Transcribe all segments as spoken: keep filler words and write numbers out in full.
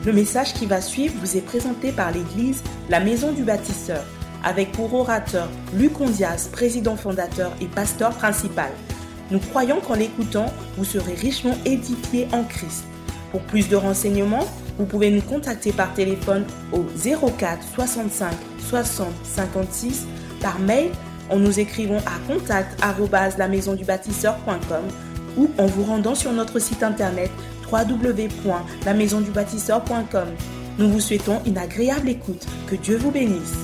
Le message qui va suivre vous est présenté par l'église La Maison du Bâtisseur, avec pour orateur Luc Ondias, président fondateur et pasteur principal. Nous croyons qu'en l'écoutant, vous serez richement édifiés en Christ. Pour plus de renseignements, vous pouvez nous contacter par téléphone au zéro quatre soixante-cinq soixante cinquante-six, par mail en nous écrivant à contact arobase la maison du bâtisseur point com ou en vous rendant sur notre site internet w w w point la maison du bâtisseur point com. Nous vous souhaitons une agréable écoute. Que Dieu vous bénisse.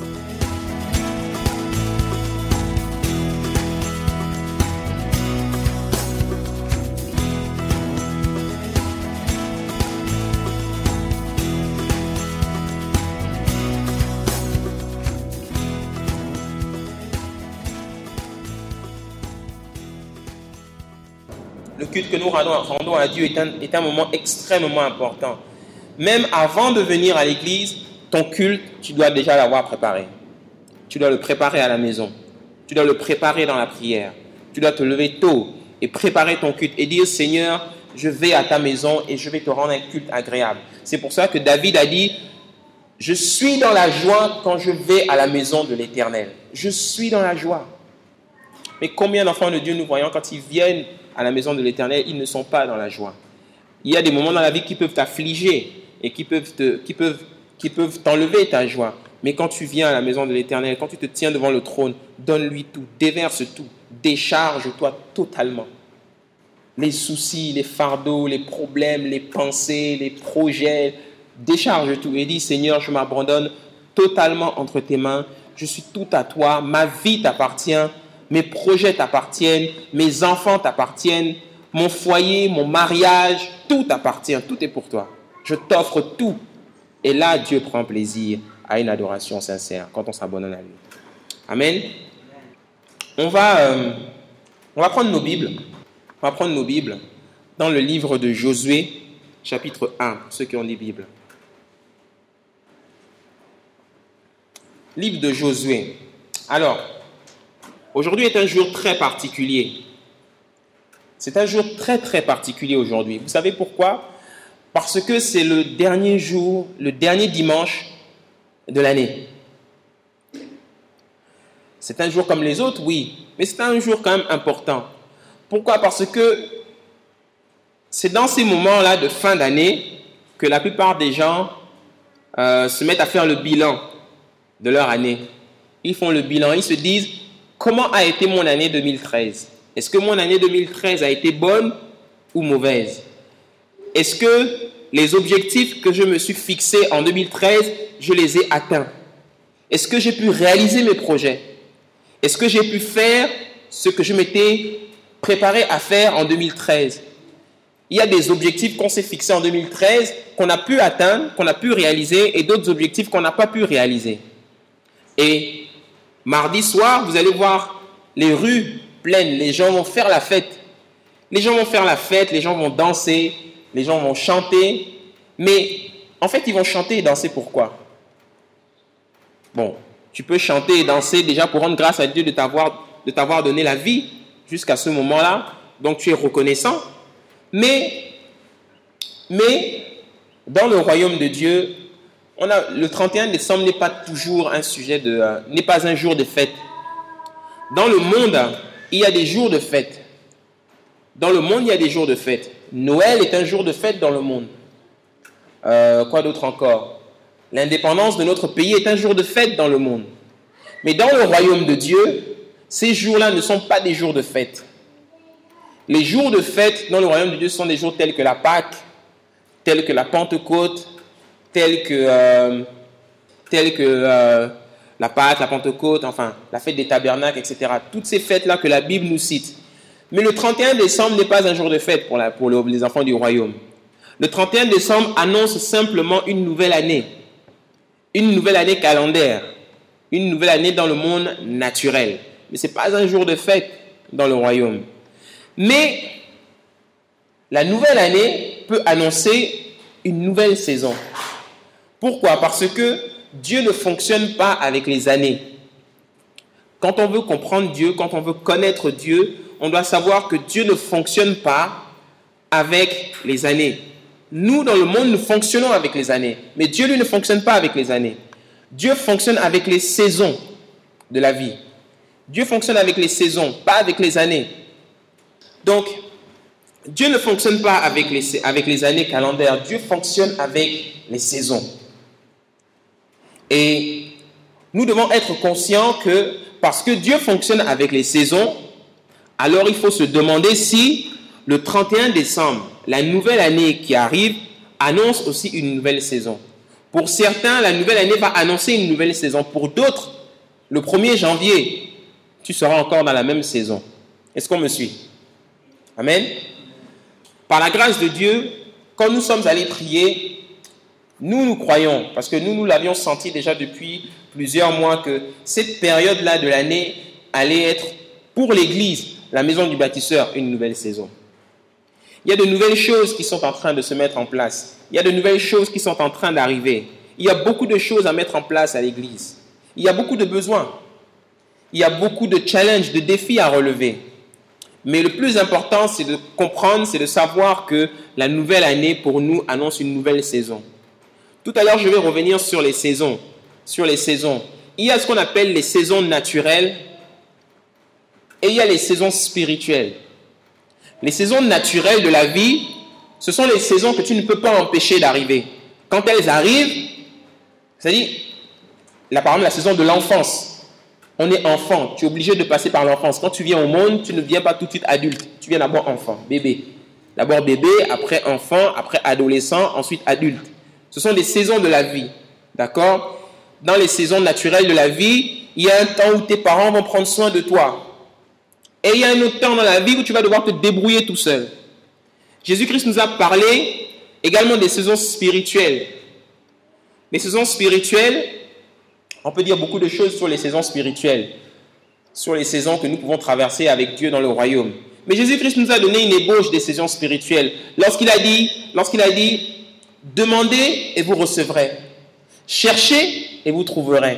Le culte que nous rendons, rendons à Dieu est un, est un moment extrêmement important. Même avant de venir à l'église, ton culte, tu dois déjà l'avoir préparé. Tu dois le préparer à la maison. Tu dois le préparer dans la prière. Tu dois te lever tôt et préparer ton culte et dire, Seigneur, je vais à ta maison et je vais te rendre un culte agréable. C'est pour ça que David a dit, je suis dans la joie quand je vais à la maison de l'Éternel. Je suis dans la joie. Mais combien d'enfants de Dieu nous voyons quand ils viennent à la maison de l'Éternel, ils ne sont pas dans la joie. Il y a des moments dans la vie qui peuvent t'affliger et qui peuvent, te, qui peuvent, qui peuvent t'enlever ta joie. Mais quand tu viens à la maison de l'Éternel, quand tu te tiens devant le trône, donne-lui tout, déverse tout, décharge-toi totalement. Les soucis, les fardeaux, les problèmes, les pensées, les projets, décharge tout et dis, Seigneur, je m'abandonne totalement entre tes mains, je suis tout à toi, ma vie t'appartient, mes projets t'appartiennent, mes enfants t'appartiennent, mon foyer, mon mariage, tout t'appartient, tout est pour toi. Je t'offre tout. Et là, Dieu prend plaisir à une adoration sincère quand on s'abandonne à lui. Amen. On va, euh, on va prendre nos Bibles. On va prendre nos Bibles dans le livre de Josué, chapitre un, pour ceux qui ont des Bibles. Livre de Josué. Alors, aujourd'hui est un jour très particulier. C'est un jour très très particulier aujourd'hui. Vous savez pourquoi ? Parce que c'est le dernier jour, le dernier dimanche de l'année. C'est un jour comme les autres, oui, mais c'est un jour quand même important. Pourquoi ? Parce que c'est dans ces moments-là de fin d'année que la plupart des gens euh, se mettent à faire le bilan de leur année. Ils font le bilan, ils se disent, comment a été mon année deux mille treize ? Est-ce que mon année deux mille treize a été bonne ou mauvaise ? Est-ce que les objectifs que je me suis fixés en deux mille treize, je les ai atteints ? Est-ce que j'ai pu réaliser mes projets ? Est-ce que j'ai pu faire ce que je m'étais préparé à faire en deux mille treize ? Il y a des objectifs qu'on s'est fixés en deux mille treize, qu'on a pu atteindre, qu'on a pu réaliser, et d'autres objectifs qu'on n'a pas pu réaliser. Et mardi soir, vous allez voir les rues pleines, les gens vont faire la fête. Les gens vont faire la fête, les gens vont danser, les gens vont chanter. Mais en fait, ils vont chanter et danser pourquoi ? Bon, tu peux chanter et danser déjà pour rendre grâce à Dieu de t'avoir, de t'avoir donné la vie jusqu'à ce moment-là. Donc tu es reconnaissant. Mais, mais dans le royaume de Dieu, on a, le trente et un décembre n'est pas toujours un sujet de, euh, n'est pas un jour de fête. Dans le monde, il y a des jours de fête. Dans le monde, il y a des jours de fête. Noël est un jour de fête dans le monde. Euh, quoi d'autre encore ? L'indépendance de notre pays est un jour de fête dans le monde. Mais dans le royaume de Dieu, ces jours-là ne sont pas des jours de fête. Les jours de fête dans le royaume de Dieu sont des jours tels que la Pâque, tels que la Pentecôte, tels que, euh, tels que euh, la Pâque, la Pentecôte, enfin, la fête des tabernacles, et cetera. Toutes ces fêtes-là que la Bible nous cite. Mais le trente et un décembre n'est pas un jour de fête pour, la, pour les enfants du royaume. Le trente et un décembre annonce simplement une nouvelle année. Une nouvelle année calendaire. Une nouvelle année dans le monde naturel. Mais ce n'est pas un jour de fête dans le royaume. Mais la nouvelle année peut annoncer une nouvelle saison. Pourquoi ? Parce que Dieu ne fonctionne pas avec les années. Quand on veut comprendre Dieu, quand on veut connaître Dieu, on doit savoir que Dieu ne fonctionne pas avec les années. Nous, dans le monde, nous fonctionnons avec les années. Mais Dieu, lui, ne fonctionne pas avec les années. Dieu fonctionne avec les saisons de la vie. Dieu fonctionne avec les saisons, pas avec les années. Donc, Dieu ne fonctionne pas avec les, avec les années calendaires. Dieu fonctionne avec les saisons. Et nous devons être conscients que parce que Dieu fonctionne avec les saisons, alors il faut se demander si le trente et un décembre, la nouvelle année qui arrive, annonce aussi une nouvelle saison. Pour certains, la nouvelle année va annoncer une nouvelle saison. Pour d'autres, le premier janvier, tu seras encore dans la même saison. Est-ce qu'on me suit? Amen. Par la grâce de Dieu, quand nous sommes allés prier, nous, nous croyons, parce que nous, nous l'avions senti déjà depuis plusieurs mois, que cette période-là de l'année allait être, pour l'Église, la maison du bâtisseur, une nouvelle saison. Il y a de nouvelles choses qui sont en train de se mettre en place. Il y a de nouvelles choses qui sont en train d'arriver. Il y a beaucoup de choses à mettre en place à l'Église. Il y a beaucoup de besoins. Il y a beaucoup de challenges, de défis à relever. Mais le plus important, c'est de comprendre, c'est de savoir que la nouvelle année, pour nous, annonce une nouvelle saison. Tout à l'heure, je vais revenir sur les saisons. Sur les saisons. Il y a ce qu'on appelle les saisons naturelles et il y a les saisons spirituelles. Les saisons naturelles de la vie, ce sont les saisons que tu ne peux pas empêcher d'arriver. Quand elles arrivent, c'est-à-dire, là, par exemple, la saison de l'enfance. On est enfant, tu es obligé de passer par l'enfance. Quand tu viens au monde, tu ne viens pas tout de suite adulte. Tu viens d'abord enfant, bébé. D'abord bébé, après enfant, après adolescent, ensuite adulte. Ce sont des saisons de la vie. D'accord? Dans les saisons naturelles de la vie, il y a un temps où tes parents vont prendre soin de toi. Et il y a un autre temps dans la vie où tu vas devoir te débrouiller tout seul. Jésus-Christ nous a parlé également des saisons spirituelles. Les saisons spirituelles, on peut dire beaucoup de choses sur les saisons spirituelles, sur les saisons que nous pouvons traverser avec Dieu dans le royaume. Mais Jésus-Christ nous a donné une ébauche des saisons spirituelles. Lorsqu'il a dit, lorsqu'il a dit, demandez et vous recevrez. Cherchez et vous trouverez.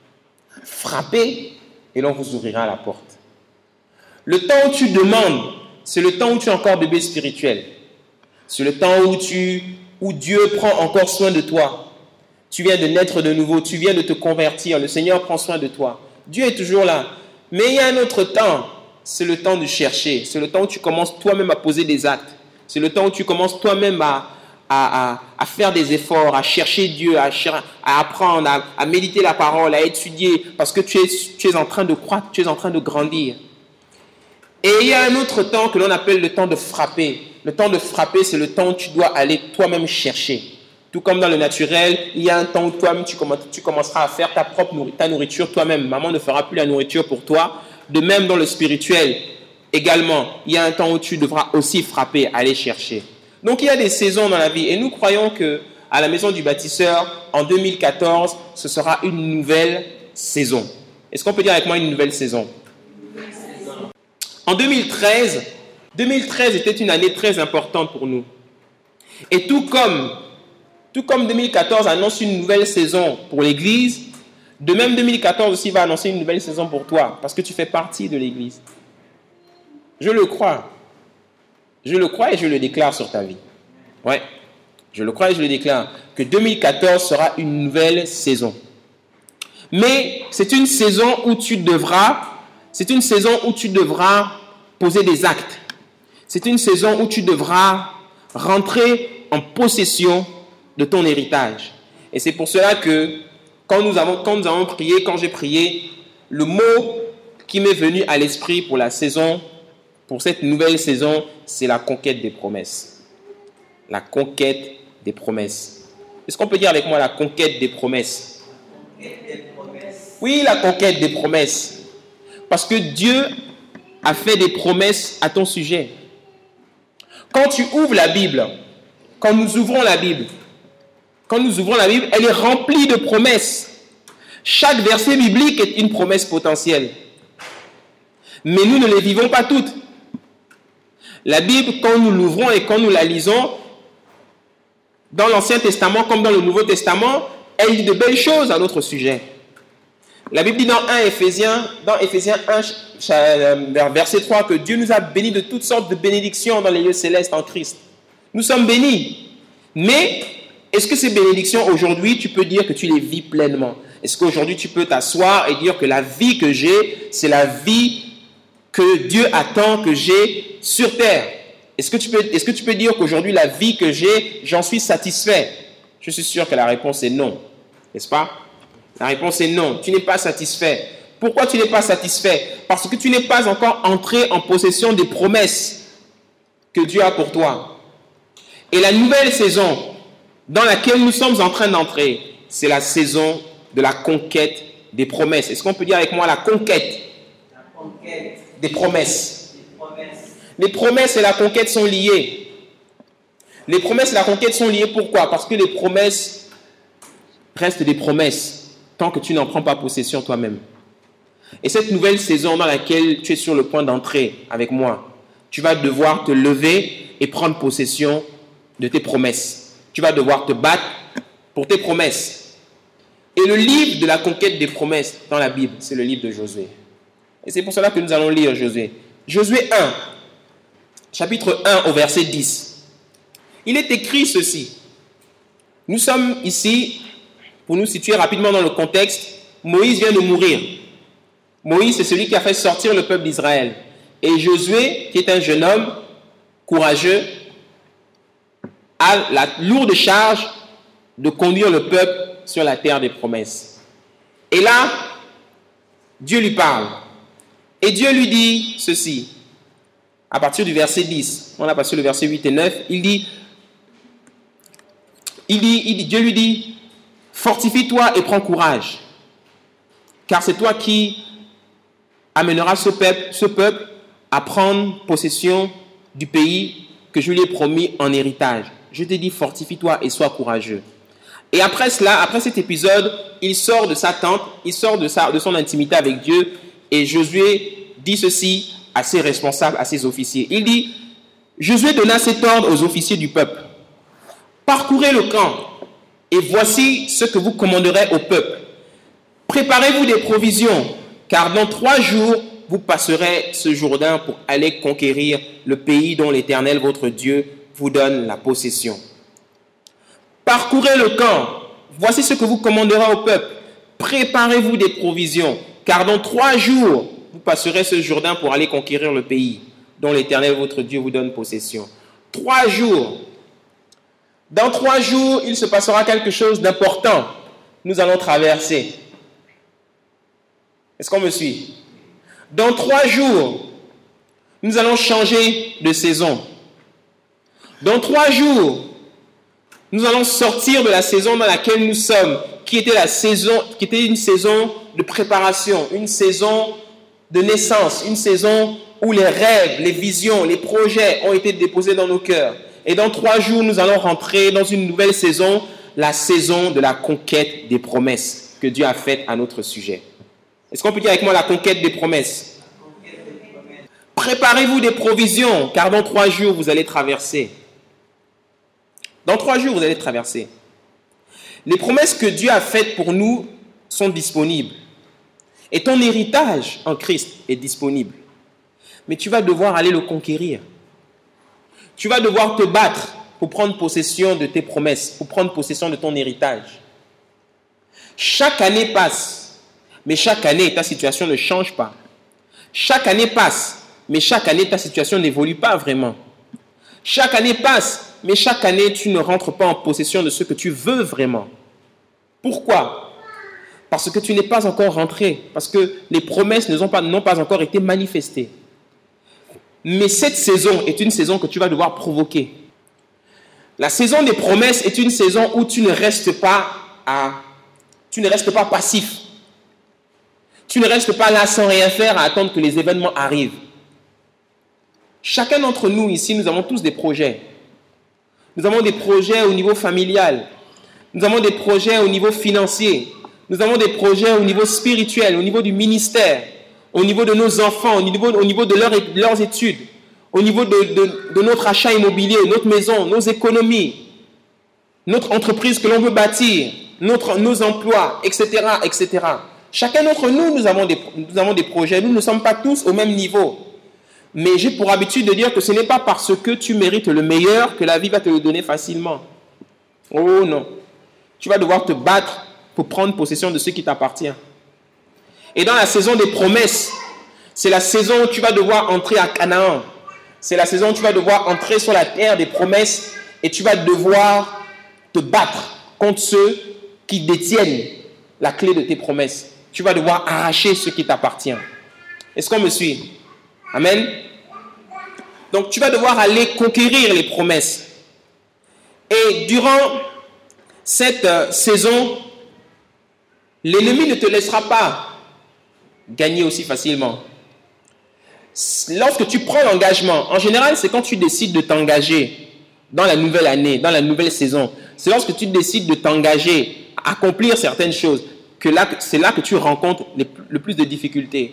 Frappez et l'on vous ouvrira la porte. Le temps où tu demandes, c'est le temps où tu es encore bébé spirituel. C'est le temps où, tu, où Dieu prend encore soin de toi. Tu viens de naître de nouveau, tu viens de te convertir, le Seigneur prend soin de toi. Dieu est toujours là. Mais il y a un autre temps, c'est le temps de chercher. C'est le temps où tu commences toi-même à poser des actes. C'est le temps où tu commences toi-même à, à, à, à faire des efforts, à chercher Dieu, à, à apprendre, à, à méditer la parole, à étudier, parce que tu es, tu es en train de croître, tu es en train de grandir. Et il y a un autre temps que l'on appelle le temps de frapper. Le temps de frapper, c'est le temps où tu dois aller toi-même chercher. Tout comme dans le naturel, il y a un temps où toi-même tu, tu commenceras à faire ta propre nourriture, ta nourriture toi-même. Maman ne fera plus la nourriture pour toi. De même dans le spirituel, également, il y a un temps où tu devras aussi frapper, aller chercher. Donc il y a des saisons dans la vie. Et nous croyons qu'à la maison du bâtisseur, en deux mille quatorze, ce sera une nouvelle saison. Est-ce qu'on peut dire avec moi une nouvelle saison? En deux mille treize, deux mille treize était une année très importante pour nous. Et tout comme, tout comme deux mille quatorze annonce une nouvelle saison pour l'Église, de même deux mille quatorze aussi va annoncer une nouvelle saison pour toi, parce que tu fais partie de l'Église. Je le crois. Je le crois et je le déclare sur ta vie. Ouais, je le crois et je le déclare, que deux mille quatorze sera une nouvelle saison. Mais c'est une saison où tu devras... C'est une saison où tu devras poser des actes. C'est une saison où tu devras rentrer en possession de ton héritage. Et c'est pour cela que quand nous avons, quand nous avons prié, quand j'ai prié, le mot qui m'est venu à l'esprit pour la saison, pour cette nouvelle saison, c'est la conquête des promesses. La conquête des promesses. Est-ce qu'on peut dire avec moi la conquête des promesses? Oui, la conquête des promesses. Parce que Dieu a fait des promesses à ton sujet. Quand tu ouvres la Bible, quand nous ouvrons la Bible, quand nous ouvrons la Bible, elle est remplie de promesses. Chaque verset biblique est une promesse potentielle. Mais nous ne les vivons pas toutes. La Bible, quand nous l'ouvrons et quand nous la lisons, dans l'Ancien Testament comme dans le Nouveau Testament, elle dit de belles choses à notre sujet. La Bible dit dans un Éphésiens, dans Éphésiens un, verset trois, que Dieu nous a bénis de toutes sortes de bénédictions dans les lieux célestes en Christ. Nous sommes bénis. Mais est-ce que ces bénédictions, aujourd'hui, tu peux dire que tu les vis pleinement? Est-ce qu'aujourd'hui, tu peux t'asseoir et dire que la vie que j'ai, c'est la vie que Dieu attend que j'ai sur terre? Est-ce que tu peux, est-ce que tu peux dire qu'aujourd'hui, la vie que j'ai, j'en suis satisfait? Je suis sûr que la réponse est non. N'est-ce pas? La réponse est non. Tu n'es pas satisfait. Pourquoi tu n'es pas satisfait? Parce que tu n'es pas encore entré en possession des promesses que Dieu a pour toi. Et la nouvelle saison dans laquelle nous sommes en train d'entrer, c'est la saison de la conquête des promesses. Est-ce qu'on peut dire avec moi la conquête, la conquête des promesses? Des promesses. Les promesses et la conquête sont liées. Les promesses et la conquête sont liées. Pourquoi? Parce que les promesses restent des promesses tant que tu n'en prends pas possession toi-même. Et cette nouvelle saison dans laquelle tu es sur le point d'entrer avec moi, tu vas devoir te lever et prendre possession de tes promesses. Tu vas devoir te battre pour tes promesses. Et le livre de la conquête des promesses dans la Bible, c'est le livre de Josué. Et c'est pour cela que nous allons lire Josué. Josué un, chapitre un au verset dix. Il est écrit ceci. Nous sommes ici, pour nous situer rapidement dans le contexte, Moïse vient de mourir. Moïse, c'est celui qui a fait sortir le peuple d'Israël. Et Josué, qui est un jeune homme courageux, a la lourde charge de conduire le peuple sur la terre des promesses. Et là, Dieu lui parle. Et Dieu lui dit ceci, à partir du verset dix. On a passé le verset huit et neuf. Il dit, il dit, il dit Dieu lui dit, fortifie-toi et prends courage, car c'est toi qui amèneras ce peuple, ce peuple à prendre possession du pays que je lui ai promis en héritage. Je te dis, fortifie-toi et sois courageux. Et après cela, après cet épisode, il sort de sa tente, il sort de, sa, de son intimité avec Dieu, et Josué dit ceci à ses responsables, à ses officiers. Il dit, Josué donna cet ordre aux officiers du peuple. Parcourez le camp, et voici ce que vous commanderez au peuple. Préparez-vous des provisions, car dans trois jours, vous passerez ce Jourdain pour aller conquérir le pays dont l'Éternel, votre Dieu, vous donne la possession. Parcourez le camp. Voici ce que vous commanderez au peuple. Préparez-vous des provisions, car dans trois jours, vous passerez ce Jourdain pour aller conquérir le pays dont l'Éternel, votre Dieu, vous donne possession. Trois jours. Dans trois jours, il se passera quelque chose d'important. Nous allons traverser. Est-ce qu'on me suit? Dans trois jours, nous allons changer de saison. Dans trois jours, nous allons sortir de la saison dans laquelle nous sommes, qui était la saison, qui était une saison de préparation, une saison de naissance, une saison où les rêves, les visions, les projets ont été déposés dans nos cœurs. Et dans trois jours, nous allons rentrer dans une nouvelle saison, la saison de la conquête des promesses que Dieu a faites à notre sujet. Est-ce qu'on peut dire avec moi la conquête des promesses? Préparez-vous des provisions, car dans trois jours, vous allez traverser. Dans trois jours, vous allez traverser. Les promesses que Dieu a faites pour nous sont disponibles. Et ton héritage en Christ est disponible. Mais tu vas devoir aller le conquérir. Tu vas devoir te battre pour prendre possession de tes promesses, pour prendre possession de ton héritage. Chaque année passe, mais chaque année, ta situation ne change pas. Chaque année passe, mais chaque année, ta situation n'évolue pas vraiment. Chaque année passe, mais chaque année, tu ne rentres pas en possession de ce que tu veux vraiment. Pourquoi? Parce que tu n'es pas encore rentré, parce que les promesses n'ont pas, n'ont pas encore été manifestées. Mais cette saison est une saison que tu vas devoir provoquer. La saison des promesses est une saison où tu ne restes pas, à, tu ne restes pas passif. Tu ne restes pas là sans rien faire à attendre que les événements arrivent. Chacun d'entre nous ici, nous avons tous des projets. Nous avons des projets au niveau familial. Nous avons des projets au niveau financier. Nous avons des projets au niveau spirituel, au niveau du ministère, au niveau de nos enfants, au niveau, au niveau de, leur, de leurs études, au niveau de, de, de notre achat immobilier, notre maison, nos économies, notre entreprise que l'on veut bâtir, notre, nos emplois, et cetera, et cetera. Chacun d'entre nous, nous avons, des, nous avons des projets. Nous ne sommes pas tous au même niveau. Mais j'ai pour habitude de dire que ce n'est pas parce que tu mérites le meilleur que la vie va te le donner facilement. Oh non. Tu vas devoir te battre pour prendre possession de ce qui t'appartient. Et dans la saison des promesses, c'est la saison où tu vas devoir entrer à Canaan. C'est la saison où tu vas devoir entrer sur la terre des promesses et tu vas devoir te battre contre ceux qui détiennent la clé de tes promesses. Tu vas devoir arracher ce qui t'appartient. Est-ce qu'on me suit? Amen. Donc tu vas devoir aller conquérir les promesses. Et durant cette euh, saison, l'ennemi ne te laissera pas gagner aussi facilement. Lorsque tu prends l'engagement, en général, c'est quand tu décides de t'engager dans la nouvelle année, dans la nouvelle saison. C'est lorsque tu décides de t'engager à accomplir certaines choses que là, c'est là que tu rencontres les, le plus de difficultés.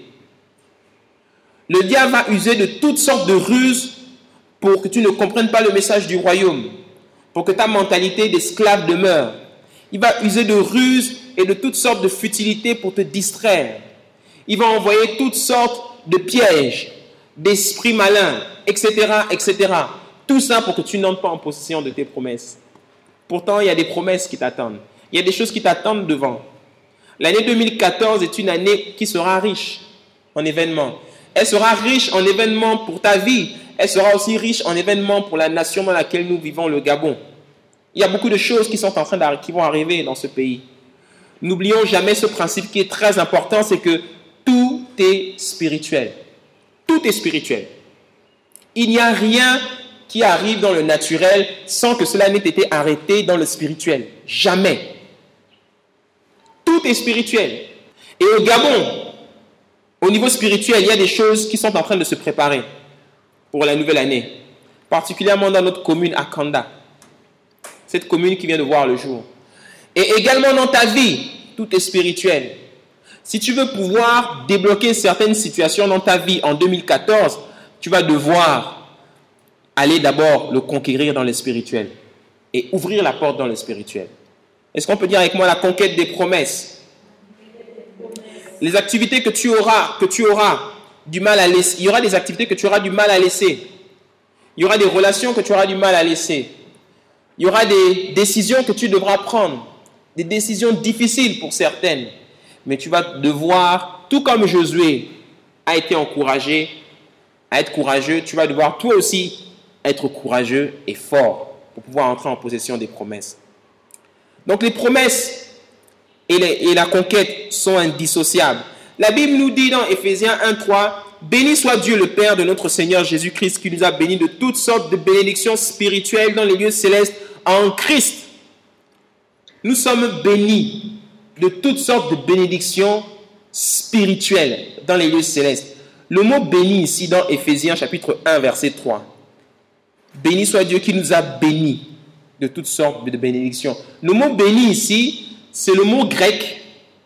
Le diable va user de toutes sortes de ruses pour que tu ne comprennes pas le message du royaume, pour que ta mentalité d'esclave demeure. Il va user de ruses et de toutes sortes de futilités pour te distraire. Il va envoyer toutes sortes de pièges, d'esprits malins, et cetera, et cetera. Tout ça pour que tu n'entres pas en possession de tes promesses. Pourtant, il y a des promesses qui t'attendent. Il y a des choses qui t'attendent devant. L'année deux mille quatorze est une année qui sera riche en événements. Elle sera riche en événements pour ta vie. Elle sera aussi riche en événements pour la nation dans laquelle nous vivons, le Gabon. Il y a beaucoup de choses qui sont en train d'arriver, qui vont arriver dans ce pays. N'oublions jamais ce principe qui est très important, c'est que tout est spirituel. Tout est spirituel. Il n'y a rien qui arrive dans le naturel sans que cela n'ait été arrêté dans le spirituel. Jamais. Tout est spirituel. Et au Gabon, au niveau spirituel, il y a des choses qui sont en train de se préparer pour la nouvelle année. Particulièrement dans notre commune à Kanda. Cette commune qui vient de voir le jour. Et également dans ta vie, tout est spirituel. Si tu veux pouvoir débloquer certaines situations dans ta vie en deux mille quatorze, tu vas devoir aller d'abord le conquérir dans le spirituel et ouvrir la porte dans le spirituel. Est-ce qu'on peut dire avec moi la conquête des promesses? Les activités que tu auras, que tu auras du mal à laisser, il y aura des activités que tu auras du mal à laisser. Il y aura des relations que tu auras du mal à laisser. Il y aura des décisions que tu devras prendre, des décisions difficiles pour certaines. Mais tu vas devoir, tout comme Josué a été encouragé à être courageux, tu vas devoir toi aussi être courageux et fort pour pouvoir entrer en possession des promesses. Donc les promesses et, les, et la conquête sont indissociables. La Bible nous dit dans Éphésiens un trois, « Béni soit Dieu le Père de notre Seigneur Jésus-Christ qui nous a bénis de toutes sortes de bénédictions spirituelles dans les lieux célestes en Christ. » Nous sommes bénis de toutes sortes de bénédictions spirituelles dans les lieux célestes. Le mot béni ici dans Éphésiens chapitre un verset trois. Béni soit Dieu qui nous a bénis de toutes sortes de bénédictions. Le mot béni ici, c'est le mot grec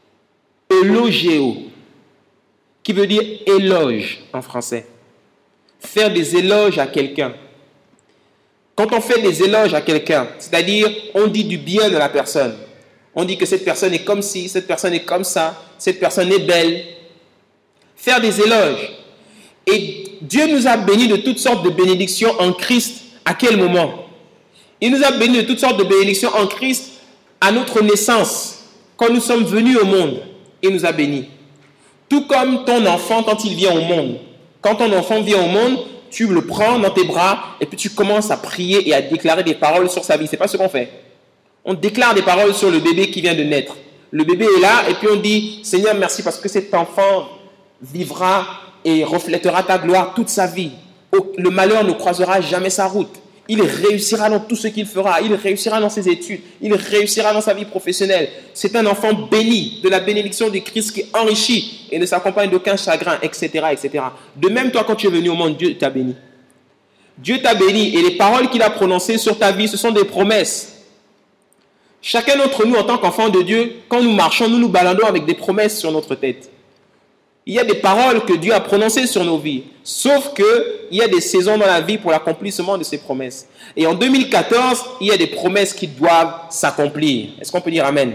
élogéo, qui veut dire éloge en français. Faire des éloges à quelqu'un. Quand on fait des éloges à quelqu'un, c'est-à-dire on dit du bien de la personne. On dit que cette personne est comme ci, cette personne est comme ça, cette personne est belle. Faire des éloges. Et Dieu nous a bénis de toutes sortes de bénédictions en Christ. À quel moment? Il nous a bénis de toutes sortes de bénédictions en Christ à notre naissance. Quand nous sommes venus au monde, il nous a bénis. Tout comme ton enfant quand il vient au monde. Quand ton enfant vient au monde, tu le prends dans tes bras et puis tu commences à prier et à déclarer des paroles sur sa vie. Ce n'est pas ce qu'on fait. On déclare des paroles sur le bébé qui vient de naître. Le bébé est là et puis on dit « Seigneur, merci parce que cet enfant vivra et reflètera ta gloire toute sa vie. Le malheur ne croisera jamais sa route. Il réussira dans tout ce qu'il fera. Il réussira dans ses études. Il réussira dans sa vie professionnelle. C'est un enfant béni de la bénédiction du Christ qui enrichit et ne s'accompagne d'aucun chagrin, et cetera, et cetera. De même, toi, quand tu es venu au monde, Dieu t'a béni. Dieu t'a béni et les paroles qu'il a prononcées sur ta vie, ce sont des promesses. Chacun d'entre nous, en tant qu'enfant de Dieu, quand nous marchons, nous nous baladons avec des promesses sur notre tête. Il y a des paroles que Dieu a prononcées sur nos vies. Sauf qu'il y a des saisons dans la vie pour l'accomplissement de ces promesses. Et en deux mille quatorze, il y a des promesses qui doivent s'accomplir. Est-ce qu'on peut dire Amen?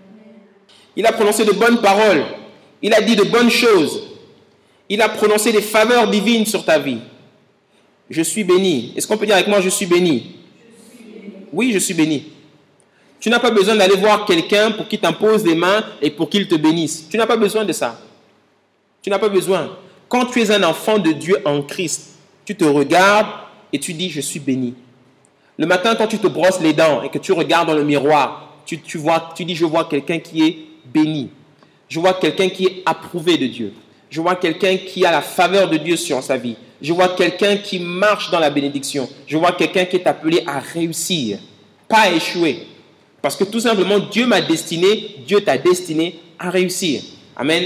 Il a prononcé de bonnes paroles. Il a dit de bonnes choses. Il a prononcé des faveurs divines sur ta vie. Je suis béni. Est-ce qu'on peut dire avec moi, je suis béni? Je suis béni. Oui, je suis béni. Tu n'as pas besoin d'aller voir quelqu'un pour qu'il t'impose les mains et pour qu'il te bénisse. Tu n'as pas besoin de ça. Tu n'as pas besoin. Quand tu es un enfant de Dieu en Christ, tu te regardes et tu dis « je suis béni ». Le matin, quand tu te brosses les dents et que tu regardes dans le miroir, tu, tu, vois, tu dis « je vois quelqu'un qui est béni ». Je vois quelqu'un qui est approuvé de Dieu. Je vois quelqu'un qui a la faveur de Dieu sur sa vie. Je vois quelqu'un qui marche dans la bénédiction. Je vois quelqu'un qui est appelé à réussir, pas à échouer. Parce que tout simplement, Dieu m'a destiné, Dieu t'a destiné à réussir. Amen.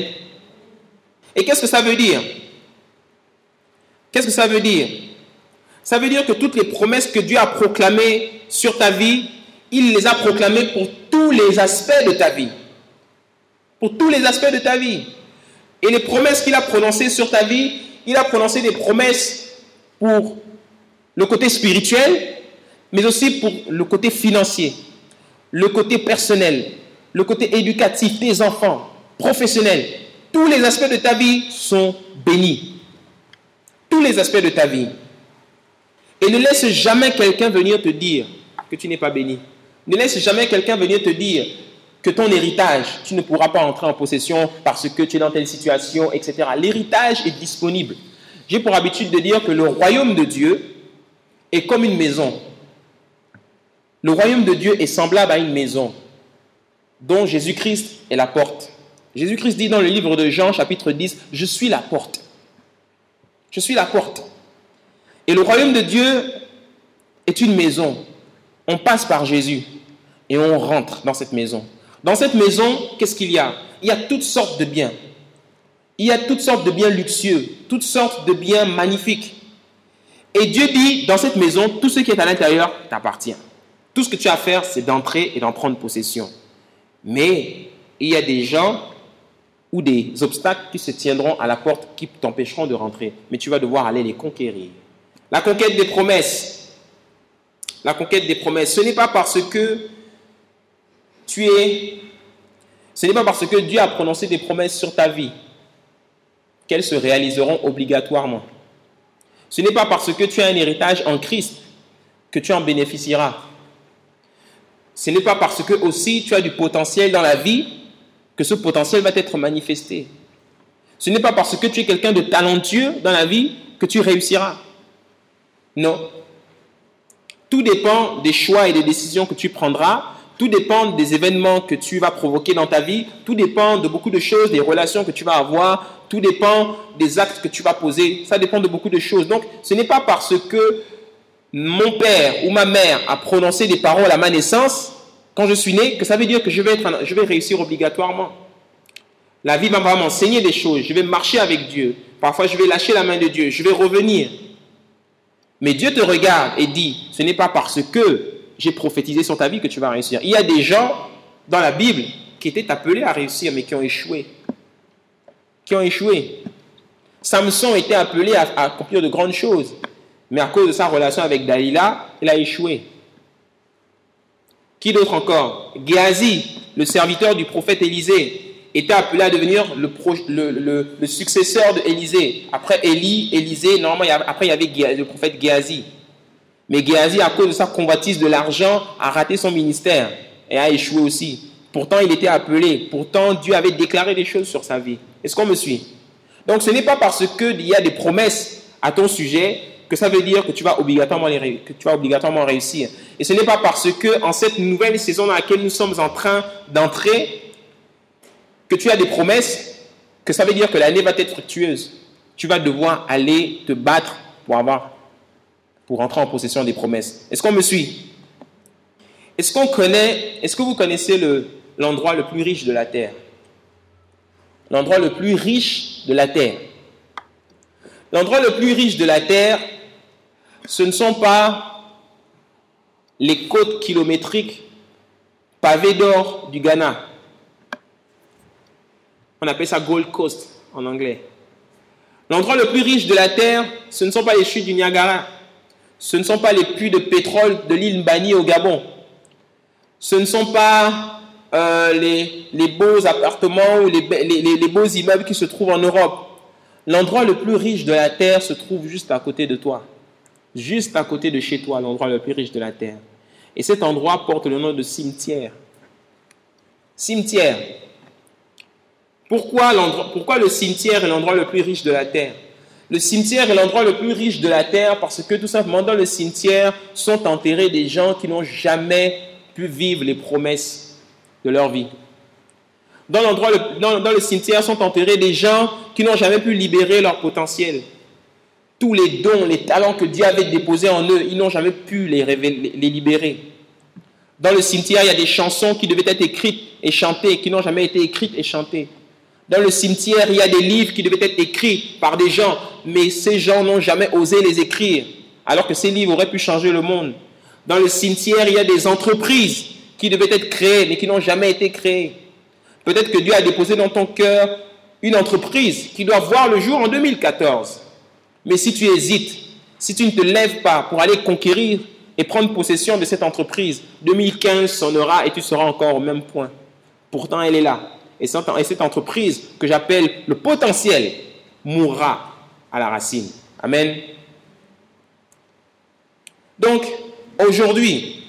Et qu'est-ce que ça veut dire? Qu'est-ce que ça veut dire? Ça veut dire que toutes les promesses que Dieu a proclamées sur ta vie, il les a proclamées pour tous les aspects de ta vie. Pour tous les aspects de ta vie. Et les promesses qu'il a prononcées sur ta vie, il a prononcé des promesses pour le côté spirituel, mais aussi pour le côté financier, le côté personnel, le côté éducatif des enfants, professionnel. Tous les aspects de ta vie sont bénis. Tous les aspects de ta vie. Et ne laisse jamais quelqu'un venir te dire que tu n'es pas béni. Ne laisse jamais quelqu'un venir te dire que ton héritage, tu ne pourras pas entrer en possession parce que tu es dans telle situation, et cetera. L'héritage est disponible. J'ai pour habitude de dire que le royaume de Dieu est comme une maison. Le royaume de Dieu est semblable à une maison dont Jésus-Christ est la porte. Jésus-Christ dit dans le livre de Jean, chapitre dix, « Je suis la porte. Je suis la porte. » Et le royaume de Dieu est une maison. On passe par Jésus et on rentre dans cette maison. Dans cette maison, qu'est-ce qu'il y a? Il y a toutes sortes de biens. Il y a toutes sortes de biens luxueux, toutes sortes de biens magnifiques. Et Dieu dit, dans cette maison, tout ce qui est à l'intérieur t'appartient. Tout ce que tu as à faire, c'est d'entrer et d'en prendre possession. Mais il y a des gens ou des obstacles qui se tiendront à la porte, qui t'empêcheront de rentrer. Mais tu vas devoir aller les conquérir. La conquête des promesses. La conquête des promesses. Ce n'est pas parce que tu es... Ce n'est pas parce que Dieu a prononcé des promesses sur ta vie qu'elles se réaliseront obligatoirement. Ce n'est pas parce que tu as un héritage en Christ que tu en bénéficieras. Ce n'est pas parce que aussi tu as du potentiel dans la vie que ce potentiel va être manifesté. Ce n'est pas parce que tu es quelqu'un de talentueux dans la vie que tu réussiras. Non. Tout dépend des choix et des décisions que tu prendras. Tout dépend des événements que tu vas provoquer dans ta vie. Tout dépend de beaucoup de choses, des relations que tu vas avoir. Tout dépend des actes que tu vas poser. Ça dépend de beaucoup de choses. Donc, ce n'est pas parce que mon père ou ma mère a prononcé des paroles à ma naissance, quand je suis né, que ça veut dire que je vais, être, je vais réussir obligatoirement. La vie va m'enseigner des choses. Je vais marcher avec Dieu. Parfois, je vais lâcher la main de Dieu. Je vais revenir. Mais Dieu te regarde et dit, ce n'est pas parce que j'ai prophétisé sur ta vie que tu vas réussir. Il y a des gens dans la Bible qui étaient appelés à réussir, mais qui ont échoué. Qui ont échoué. Samson était appelé à, à accomplir de grandes choses, mais à cause de sa relation avec Dalila, il a échoué. Qui d'autre encore? Géasi, le serviteur du prophète Élisée, était appelé à devenir le, pro, le, le, le successeur d'Élisée. Après Élie, Élisée, normalement, il y avait, après il y avait Géasi, le prophète Géasi. Mais Géasi, à cause de sa convoitise de l'argent, a raté son ministère et a échoué aussi. Pourtant, il était appelé. Pourtant, Dieu avait déclaré des choses sur sa vie. Est-ce qu'on me suit? Donc, ce n'est pas parce qu'il y a des promesses à ton sujet que ça veut dire que tu vas obligatoirement, les, que tu vas obligatoirement réussir. Et ce n'est pas parce que en cette nouvelle saison dans laquelle nous sommes en train d'entrer, que tu as des promesses, que ça veut dire que l'année va être fructueuse. Tu vas devoir aller te battre pour avoir, pour entrer en possession des promesses. Est-ce qu'on me suit? Est-ce qu'on connaît, est-ce que vous connaissez le, l'endroit le plus riche de la terre? L'endroit le plus riche de la terre. L'endroit le plus riche de la terre, ce ne sont pas les côtes kilométriques pavées d'or du Ghana. On appelle ça Gold Coast en anglais. L'endroit le plus riche de la terre, ce ne sont pas les chutes du Niagara. Ce ne sont pas les puits de pétrole de l'île Mbani au Gabon. Ce ne sont pas euh, les, les beaux appartements ou les, les, les, les beaux immeubles qui se trouvent en Europe. L'endroit le plus riche de la terre se trouve juste à côté de toi. Juste à côté de chez toi, l'endroit le plus riche de la terre. Et cet endroit porte le nom de cimetière. Cimetière. Pourquoi, l'endroit, pourquoi le cimetière est l'endroit le plus riche de la terre? Le cimetière est l'endroit le plus riche de la terre parce que tout simplement dans le cimetière sont enterrés des gens qui n'ont jamais pu vivre les promesses de leur vie. Dans, l'endroit, dans, dans le cimetière sont enterrés des gens qui n'ont jamais pu libérer leur potentiel. Tous les dons, les talents que Dieu avait déposés en eux, ils n'ont jamais pu les, révéler, les libérer. Dans le cimetière, il y a des chansons qui devaient être écrites et chantées, qui n'ont jamais été écrites et chantées. Dans le cimetière, il y a des livres qui devaient être écrits par des gens, mais ces gens n'ont jamais osé les écrire, alors que ces livres auraient pu changer le monde. Dans le cimetière, il y a des entreprises qui devaient être créées, mais qui n'ont jamais été créées. Peut-être que Dieu a déposé dans ton cœur une entreprise qui doit voir le jour en deux mille quatorze. Mais si tu hésites, si tu ne te lèves pas pour aller conquérir et prendre possession de cette entreprise, deux mille quinze sonnera et tu seras encore au même point. Pourtant, elle est là. Et cette entreprise que j'appelle le potentiel mourra à la racine. Amen. Donc, aujourd'hui,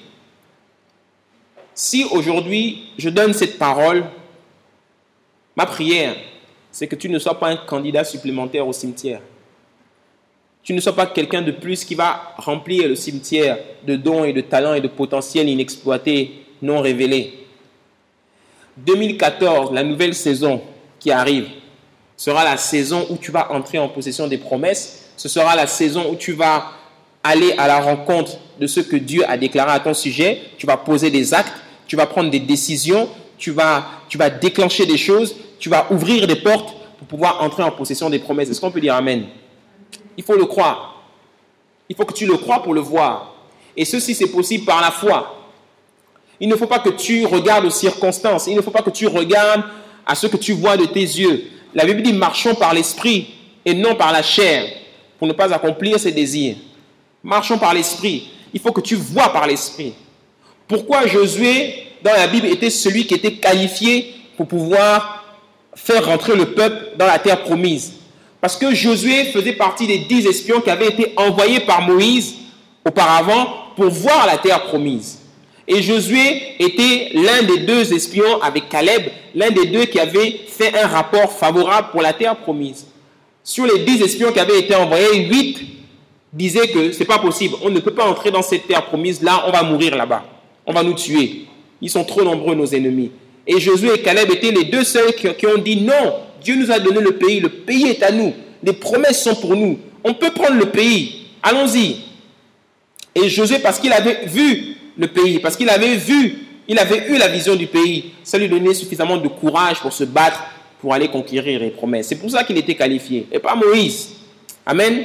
si aujourd'hui je donne cette parole, ma prière, c'est que tu ne sois pas un candidat supplémentaire au cimetière. Tu ne sois pas quelqu'un de plus qui va remplir le cimetière de dons et de talents et de potentiel inexploités, non révélés. deux mille quatorze, la nouvelle saison qui arrive, sera la saison où tu vas entrer en possession des promesses. Ce sera la saison où tu vas aller à la rencontre de ce que Dieu a déclaré à ton sujet. Tu vas poser des actes, tu vas prendre des décisions, tu vas, tu vas déclencher des choses, tu vas ouvrir des portes pour pouvoir entrer en possession des promesses. Est-ce qu'on peut dire Amen? Il faut le croire. Il faut que tu le crois pour le voir. Et ceci, c'est possible par la foi. Il ne faut pas que tu regardes aux circonstances. Il ne faut pas que tu regardes à ce que tu vois de tes yeux. La Bible dit, marchons par l'esprit et non par la chair pour ne pas accomplir ses désirs. Marchons par l'esprit. Il faut que tu vois par l'esprit. Pourquoi Josué, dans la Bible, était celui qui était qualifié pour pouvoir faire rentrer le peuple dans la terre promise? Parce que Josué faisait partie des dix espions qui avaient été envoyés par Moïse auparavant pour voir la terre promise. Et Josué était l'un des deux espions avec Caleb, l'un des deux qui avait fait un rapport favorable pour la terre promise. Sur les dix espions qui avaient été envoyés, huit disaient que ce n'est pas possible, on ne peut pas entrer dans cette terre promise, là on va mourir là-bas, on va nous tuer. Ils sont trop nombreux nos ennemis. Et Josué et Caleb étaient les deux seuls qui, qui ont dit non, Dieu nous a donné le pays, le pays est à nous, les promesses sont pour nous, on peut prendre le pays, allons-y. Et Josué, parce qu'il avait vu le pays, parce qu'il avait vu, il avait eu la vision du pays, ça lui donnait suffisamment de courage pour se battre, pour aller conquérir les promesses. C'est pour ça qu'il était qualifié, et pas Moïse. Amen.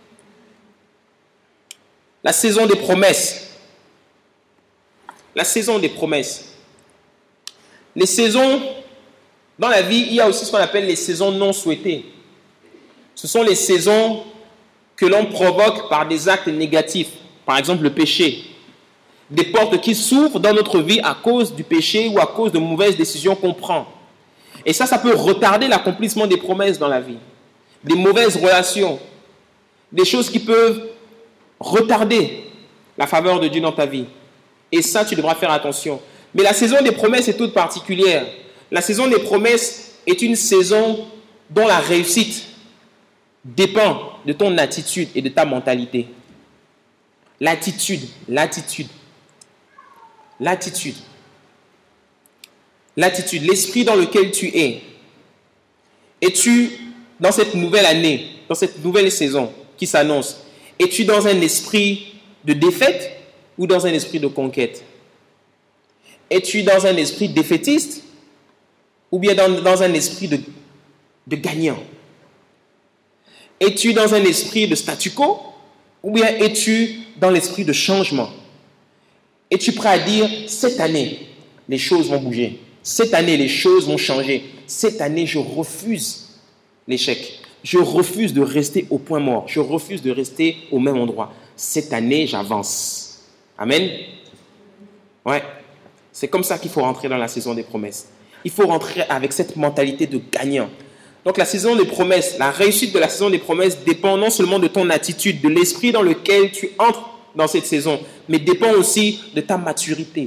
La saison des promesses. La saison des promesses. Les saisons, dans la vie, il y a aussi ce qu'on appelle les saisons non souhaitées. Ce sont les saisons que l'on provoque par des actes négatifs, par exemple le péché. Des portes qui s'ouvrent dans notre vie à cause du péché ou à cause de mauvaises décisions qu'on prend. Et ça, ça peut retarder l'accomplissement des promesses dans la vie. Des mauvaises relations, des choses qui peuvent retarder la faveur de Dieu dans ta vie. Et ça, tu devras faire attention. Mais la saison des promesses est toute particulière. La saison des promesses est une saison dont la réussite dépend de ton attitude et de ta mentalité. L'attitude, l'attitude, l'attitude, l'attitude, l'esprit dans lequel tu es. Es-tu dans cette nouvelle année, dans cette nouvelle saison qui s'annonce, es-tu dans un esprit de défaite ou dans un esprit de conquête? Es-tu dans un esprit défaitiste ou bien dans, dans un esprit de, de gagnant? Es-tu dans un esprit de statu quo ou bien es-tu dans l'esprit de changement? Es-tu prêt à dire, cette année, les choses vont bouger. Cette année, les choses vont changer. Cette année, je refuse l'échec. Je refuse de rester au point mort. Je refuse de rester au même endroit. Cette année, j'avance. Amen. Ouais. C'est comme ça qu'il faut rentrer dans la saison des promesses. Il faut rentrer avec cette mentalité de gagnant. Donc la saison des promesses, la réussite de la saison des promesses dépend non seulement de ton attitude, de l'esprit dans lequel tu entres dans cette saison, mais dépend aussi de ta maturité.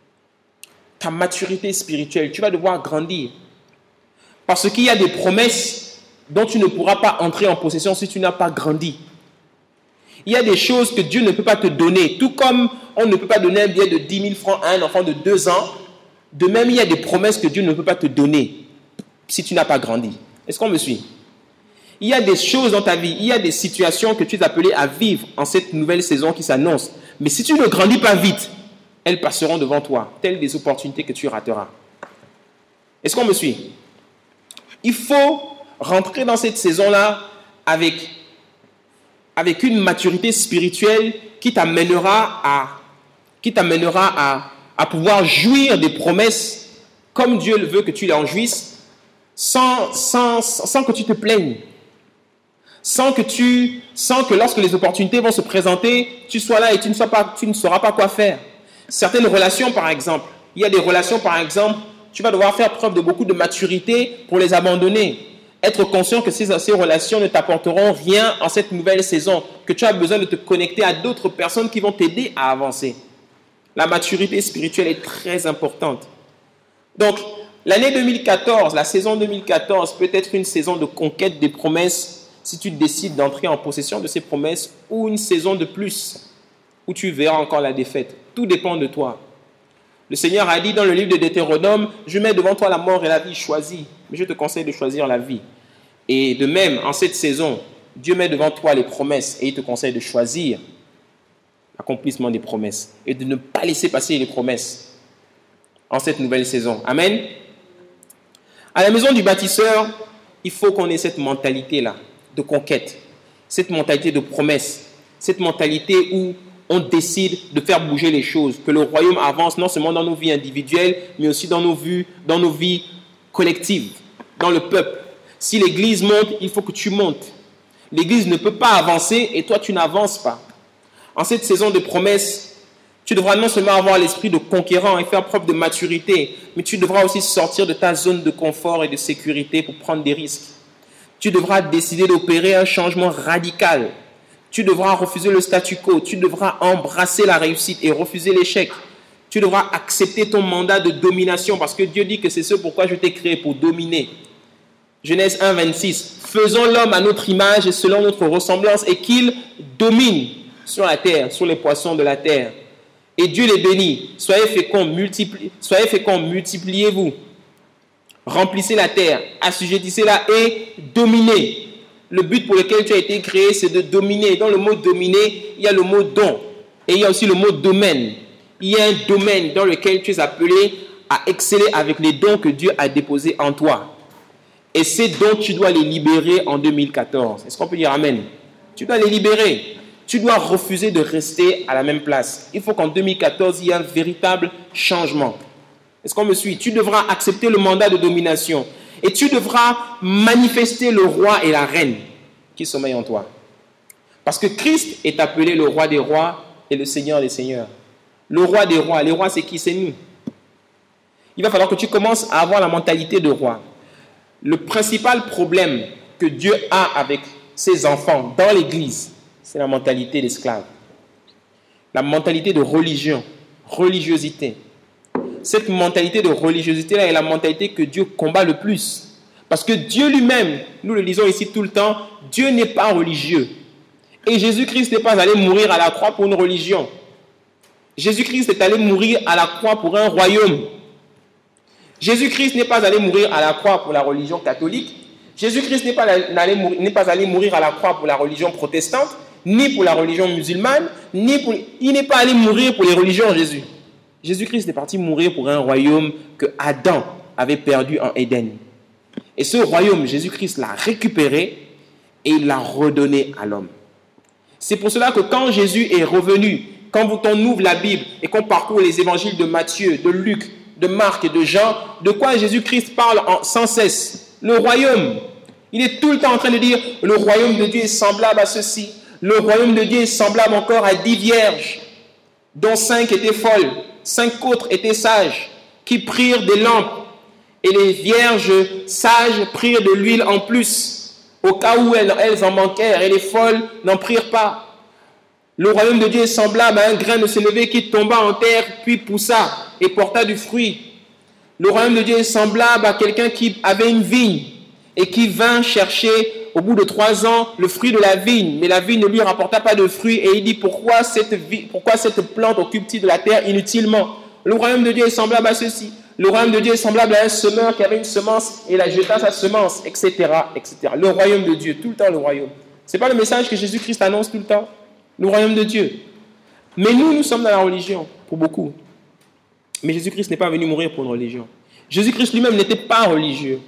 Ta maturité spirituelle, tu vas devoir grandir. Parce qu'il y a des promesses dont tu ne pourras pas entrer en possession si tu n'as pas grandi. Il y a des choses que Dieu ne peut pas te donner, tout comme on ne peut pas donner un billet de dix mille francs à un enfant de deux ans. De même, il y a des promesses que Dieu ne peut pas te donner si tu n'as pas grandi. Est-ce qu'on me suit? Il y a des choses dans ta vie, il y a des situations que tu es appelé à vivre en cette nouvelle saison qui s'annonce. Mais si tu ne grandis pas vite, elles passeront devant toi, telles des opportunités que tu rateras. Est-ce qu'on me suit? Il faut rentrer dans cette saison-là avec, avec une maturité spirituelle qui t'amènera à, qui t'amènera à, à pouvoir jouir des promesses comme Dieu le veut que tu les en jouisses, sans, sans, sans que tu te plaignes. Sans que, tu, sans que lorsque les opportunités vont se présenter, tu sois là et tu ne, sois pas, tu ne sauras pas quoi faire. Certaines relations, par exemple, il y a des relations, par exemple, tu vas devoir faire preuve de beaucoup de maturité pour les abandonner. Être conscient que ces, ces relations ne t'apporteront rien en cette nouvelle saison, que tu as besoin de te connecter à d'autres personnes qui vont t'aider à avancer. La maturité spirituelle est très importante. Donc, l'année deux mille quatorze, la saison deux mille quatorze peut être une saison de conquête des promesses si tu décides d'entrer en possession de ces promesses, ou une saison de plus où tu verras encore la défaite. Tout dépend de toi. Le Seigneur a dit dans le livre de Deutéronome, je mets devant toi la mort et la vie, choisis. Mais je te conseille de choisir la vie. Et de même, en cette saison, Dieu met devant toi les promesses et il te conseille de choisir l'accomplissement des promesses et de ne pas laisser passer les promesses en cette nouvelle saison. Amen. À la maison du bâtisseur, il faut qu'on ait cette mentalité-là de conquête, cette mentalité de promesse, cette mentalité où on décide de faire bouger les choses, que le royaume avance non seulement dans nos vies individuelles, mais aussi dans nos vies, dans nos vies collectives, dans le peuple. Si l'Église monte, il faut que tu montes. L'Église ne peut pas avancer et toi, tu n'avances pas. En cette saison de promesses, tu devras non seulement avoir l'esprit de conquérant et faire preuve de maturité, mais tu devras aussi sortir de ta zone de confort et de sécurité pour prendre des risques. Tu devras décider d'opérer un changement radical. Tu devras refuser le statu quo. Tu devras embrasser la réussite et refuser l'échec. Tu devras accepter ton mandat de domination parce que Dieu dit que c'est ce pourquoi je t'ai créé, pour dominer. Genèse un, vingt-six. Faisons l'homme à notre image et selon notre ressemblance et qu'il domine sur la terre, sur les poissons de la terre. Et Dieu les bénit. Soyez féconds, multipli... Soyez féconds, multipliez-vous. Remplissez la terre, assujettissez-la et dominez. Le but pour lequel tu as été créé, c'est de dominer. Dans le mot dominer, il y a le mot don. Et il y a aussi le mot domaine. Il y a un domaine dans lequel tu es appelé à exceller avec les dons que Dieu a déposés en toi. Et ces dons, tu dois les libérer en deux mille quatorze. Est-ce qu'on peut dire amen? Tu dois les libérer. Tu dois refuser de rester à la même place. Il faut qu'en deux mille quatorze, il y ait un véritable changement. Est-ce qu'on me suit? Tu devras accepter le mandat de domination. Et tu devras manifester le roi et la reine qui sommeillent en toi. Parce que Christ est appelé le roi des rois et le Seigneur des seigneurs. Le roi des rois. Les rois, c'est qui? C'est nous. Il va falloir que tu commences à avoir la mentalité de roi. Le principal problème que Dieu a avec ses enfants dans l'Église, c'est la mentalité d'esclave. La mentalité de religion, religiosité. Cette mentalité de religiosité-là est la mentalité que Dieu combat le plus. Parce que Dieu lui-même, nous le lisons ici tout le temps, Dieu n'est pas religieux. Et Jésus-Christ n'est pas allé mourir à la croix pour une religion. Jésus-Christ est allé mourir à la croix pour un royaume. Jésus-Christ n'est pas allé mourir à la croix pour la religion catholique. Jésus-Christ n'est pas, n'est pas allé mourir à la croix pour la religion protestante, ni pour la religion musulmane, ni pour... Il n'est pas allé mourir pour les religions, Jésus. Jésus-Christ est parti mourir pour un royaume que Adam avait perdu en Éden. Et ce royaume, Jésus-Christ l'a récupéré et il l'a redonné à l'homme. C'est pour cela que quand Jésus est revenu, quand on ouvre la Bible et qu'on parcourt les évangiles de Matthieu, de Luc, de Marc et de Jean, de quoi Jésus-Christ parle en, sans cesse? Le royaume. Il est tout le temps en train de dire, le royaume de Dieu est semblable à ceci. Le royaume de Dieu est semblable encore à dix vierges, dont cinq étaient folles. Cinq autres étaient sages, qui prirent des lampes. Et les vierges sages prirent de l'huile en plus, au cas où elles, elles en manquèrent, et les folles n'en prirent pas. Le royaume de Dieu est semblable à un grain de sénévé qui tomba en terre, puis poussa et porta du fruit. Le royaume de Dieu est semblable à quelqu'un qui avait une vigne et qui vint chercher au bout de trois ans le fruit de la vigne. Mais la vigne ne lui rapporta pas de fruits et il dit pourquoi cette, vie, pourquoi cette plante occupe-t-il de la terre inutilement? Le royaume de Dieu est semblable à ceci. Le royaume de Dieu est semblable à un semeur qui avait une semence et il a jeté sa semence, et cetera, et cetera. Le royaume de Dieu, tout le temps le royaume. Ce n'est pas le message que Jésus-Christ annonce tout le temps. Le royaume de Dieu. Mais nous, nous sommes dans la religion, pour beaucoup. Mais Jésus-Christ n'est pas venu mourir pour une religion. Jésus-Christ lui-même n'était pas religieux.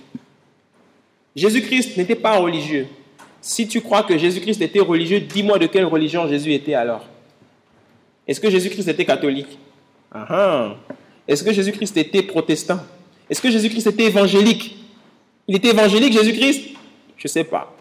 Jésus-Christ n'était pas religieux. Si tu crois que Jésus-Christ était religieux, dis-moi de quelle religion Jésus était alors. Est-ce que Jésus-Christ était catholique? Ah ah. Est-ce que Jésus-Christ était protestant? Est-ce que Jésus-Christ était évangélique? Il était évangélique, Jésus-Christ? Je ne sais pas.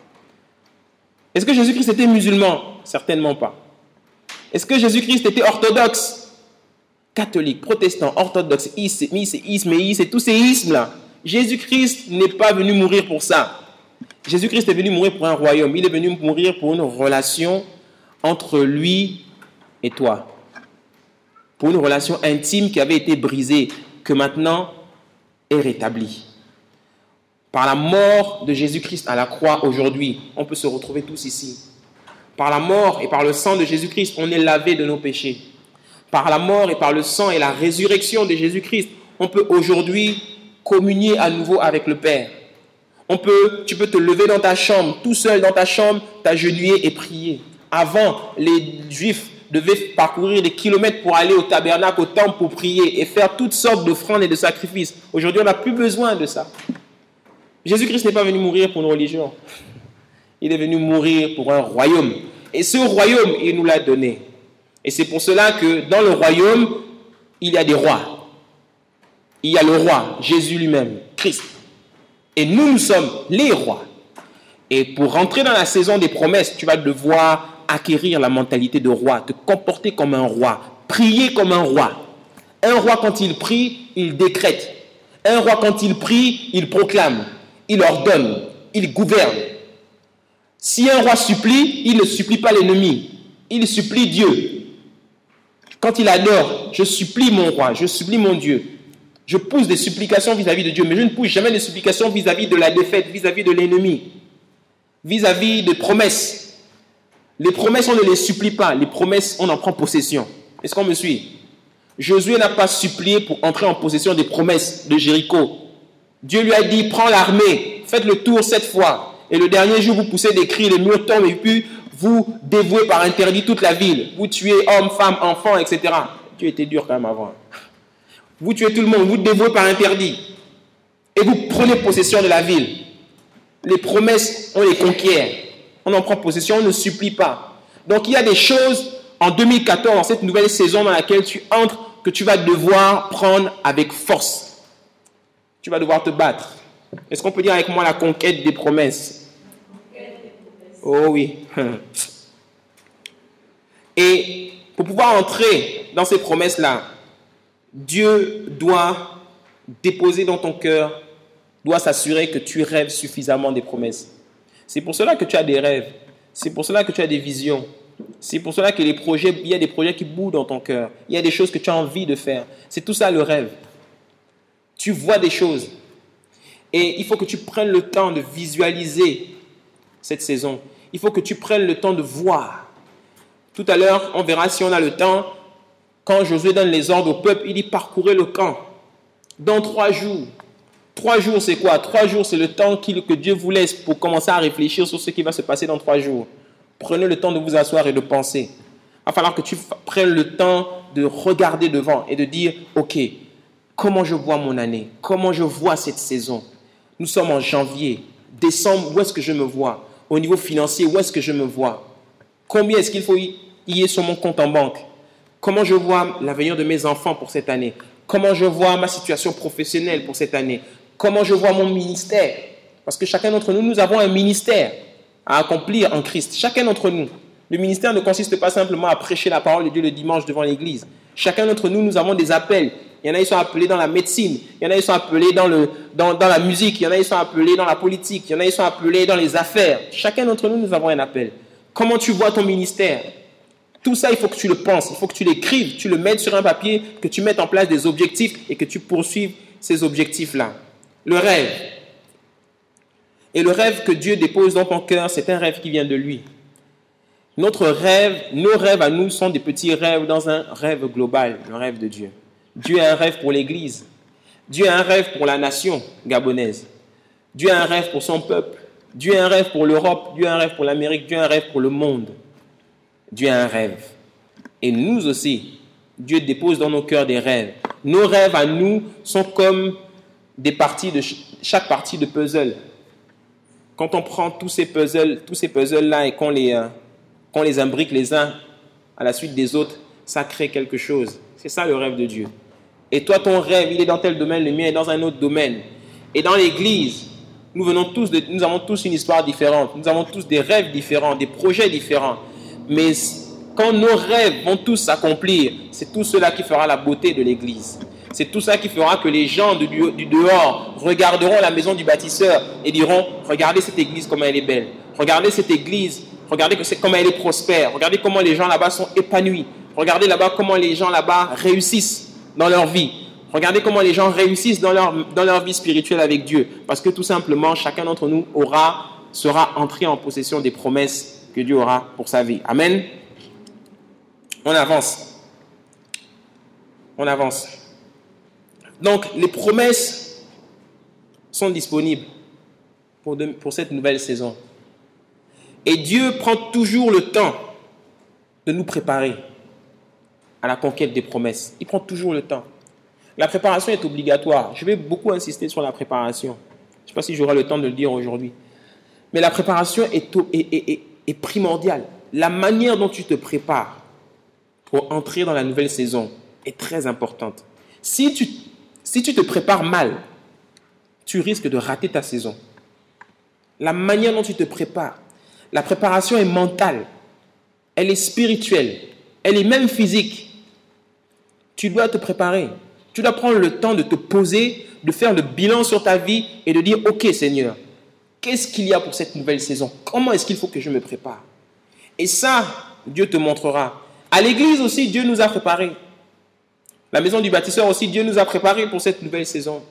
Est-ce que Jésus-Christ était musulman? Certainement pas. Est-ce que Jésus-Christ était orthodoxe? Catholique, protestant, orthodoxe, isme, et tous ces ismes-là. Jésus-Christ n'est pas venu mourir pour ça. Jésus-Christ est venu mourir pour un royaume. Il est venu mourir pour une relation entre lui et toi. Pour une relation intime qui avait été brisée, que maintenant est rétablie. Par la mort de Jésus-Christ à la croix aujourd'hui, on peut se retrouver tous ici. Par la mort et par le sang de Jésus-Christ, on est lavé de nos péchés. Par la mort et par le sang et la résurrection de Jésus-Christ, on peut aujourd'hui communier à nouveau avec le Père. On peut, tu peux te lever dans ta chambre, tout seul dans ta chambre, t'agenouiller et prier. Avant, les Juifs devaient parcourir des kilomètres pour aller au tabernacle, au temple pour prier et faire toutes sortes d'offrandes et de sacrifices. Aujourd'hui, on n'a plus besoin de ça. Jésus-Christ n'est pas venu mourir pour une religion. Il est venu mourir pour un royaume. Et ce royaume, il nous l'a donné. Et c'est pour cela que dans le royaume, il y a des rois. Il y a le roi, Jésus lui-même, Christ. Et nous, nous sommes les rois. Et pour rentrer dans la saison des promesses, tu vas devoir acquérir la mentalité de roi, te comporter comme un roi, prier comme un roi. Un roi, quand il prie, il décrète. Un roi, quand il prie, il proclame, il ordonne, il gouverne. Si un roi supplie, il ne supplie pas l'ennemi, il supplie Dieu. Quand il adore, je supplie mon roi, je supplie mon Dieu. Je pousse des supplications vis-à-vis de Dieu, mais je ne pousse jamais des supplications vis-à-vis de la défaite, vis-à-vis de l'ennemi, vis-à-vis des promesses. Les promesses, on ne les supplie pas, les promesses, on en prend possession. Est-ce qu'on me suit? Josué n'a pas supplié pour entrer en possession des promesses de Jéricho. Dieu lui a dit, prends l'armée, faites le tour sept fois. Et le dernier jour, vous poussez des cris, les murs tombent et puis vous dévouez par interdit toute la ville. Vous tuez hommes, femmes, enfants, et cetera. Dieu était dur quand même avant. Vous tuez tout le monde, vous dévouez par interdit. Et vous prenez possession de la ville. Les promesses, on les conquiert. On en prend possession, on ne supplie pas. Donc il y a des choses en deux mille quatorze, dans cette nouvelle saison dans laquelle tu entres, que tu vas devoir prendre avec force. Tu vas devoir te battre. Est-ce qu'on peut dire avec moi la conquête des promesses? Oh oui. Et pour pouvoir entrer dans ces promesses-là, Dieu doit déposer dans ton cœur, doit s'assurer que tu rêves suffisamment des promesses. C'est pour cela que tu as des rêves. C'est pour cela que tu as des visions. C'est pour cela que les projets, il y a des projets qui bougent dans ton cœur. Il y a des choses que tu as envie de faire. C'est tout ça le rêve. Tu vois des choses. Et il faut que tu prennes le temps de visualiser cette saison. Il faut que tu prennes le temps de voir. Tout à l'heure, on verra si on a le temps. Quand Josué donne les ordres au peuple, il dit parcourez le camp. Dans trois jours. Trois jours, c'est quoi? Trois jours, c'est le temps que Dieu vous laisse pour commencer à réfléchir sur ce qui va se passer dans trois jours. Prenez le temps de vous asseoir et de penser. Il va falloir que tu prennes le temps de regarder devant et de dire, ok, comment je vois mon année? Comment je vois cette saison? Nous sommes en janvier, décembre, où est-ce que je me vois? Au niveau financier, où est-ce que je me vois? Combien est-ce qu'il faut y aller sur mon compte en banque? Comment je vois l'avenir de mes enfants pour cette année? Comment je vois ma situation professionnelle pour cette année? Comment je vois mon ministère? Parce que chacun d'entre nous, nous avons un ministère à accomplir en Christ. Chacun d'entre nous. Le ministère ne consiste pas simplement à prêcher la parole de Dieu le dimanche devant l'église. Chacun d'entre nous, nous avons des appels. Il y en a, ils sont appelés dans la médecine. Il y en a, ils sont appelés dans, le, dans, dans la musique. Il y en a, ils sont appelés dans la politique. Il y en a, ils sont appelés dans les affaires. Chacun d'entre nous, nous avons un appel. Comment tu vois ton ministère? Tout ça, il faut que tu le penses, il faut que tu l'écrives, tu le mettes sur un papier, que tu mettes en place des objectifs et que tu poursuives ces objectifs-là. Le rêve. Et le rêve que Dieu dépose dans ton cœur, c'est un rêve qui vient de lui. Notre rêve, nos rêves à nous sont des petits rêves dans un rêve global, le rêve de Dieu. Dieu a un rêve pour l'Église. Dieu a un rêve pour la nation gabonaise. Dieu a un rêve pour son peuple. Dieu a un rêve pour l'Europe. Dieu a un rêve pour l'Amérique. Dieu a un rêve pour le monde. Dieu a un rêve. Et nous aussi, Dieu dépose dans nos cœurs des rêves. Nos rêves à nous sont comme des parties de chaque partie de puzzle. Quand on prend tous ces puzzles, tous ces puzzles-là et qu'on les, euh, qu'on les imbrique les uns à la suite des autres, ça crée quelque chose. C'est ça le rêve de Dieu. Et toi, ton rêve, il est dans tel domaine, le mien est dans un autre domaine. Et dans l'Église, nous, venons tous de, nous avons tous une histoire différente. Nous avons tous des rêves différents, des projets différents. Mais quand nos rêves vont tous s'accomplir, c'est tout cela qui fera la beauté de l'Église. C'est tout ça qui fera que les gens du, du dehors regarderont la maison du bâtisseur et diront « Regardez cette église, comment elle est belle. Regardez cette église, regardez comment elle est prospère. Regardez comment les gens là-bas sont épanouis. Regardez là-bas comment les gens là-bas réussissent dans leur vie. Regardez comment les gens réussissent dans leur, dans leur vie spirituelle avec Dieu. Parce que tout simplement, chacun d'entre nous aura, sera entré en possession des promesses que Dieu aura pour sa vie. Amen. On avance. On avance. Donc, les promesses sont disponibles pour, de, pour cette nouvelle saison. Et Dieu prend toujours le temps de nous préparer à la conquête des promesses. Il prend toujours le temps. La préparation est obligatoire. Je vais beaucoup insister sur la préparation. Je ne sais pas si j'aurai le temps de le dire aujourd'hui. Mais la préparation est, est, est, est, est primordiale. La manière dont tu te prépares pour entrer dans la nouvelle saison est très importante. Si tu, si tu te prépares mal, tu risques de rater ta saison. La manière dont tu te prépares, la préparation est mentale, elle est spirituelle, elle est même physique. Tu dois te préparer. Tu dois prendre le temps de te poser, de faire le bilan sur ta vie et de dire « Ok Seigneur, qu'est-ce qu'il y a pour cette nouvelle saison? Comment est-ce qu'il faut que je me prépare ?» Et ça, Dieu te montrera. À l'église aussi, Dieu nous a préparés. La maison du bâtisseur aussi, Dieu nous a préparés pour cette nouvelle saison.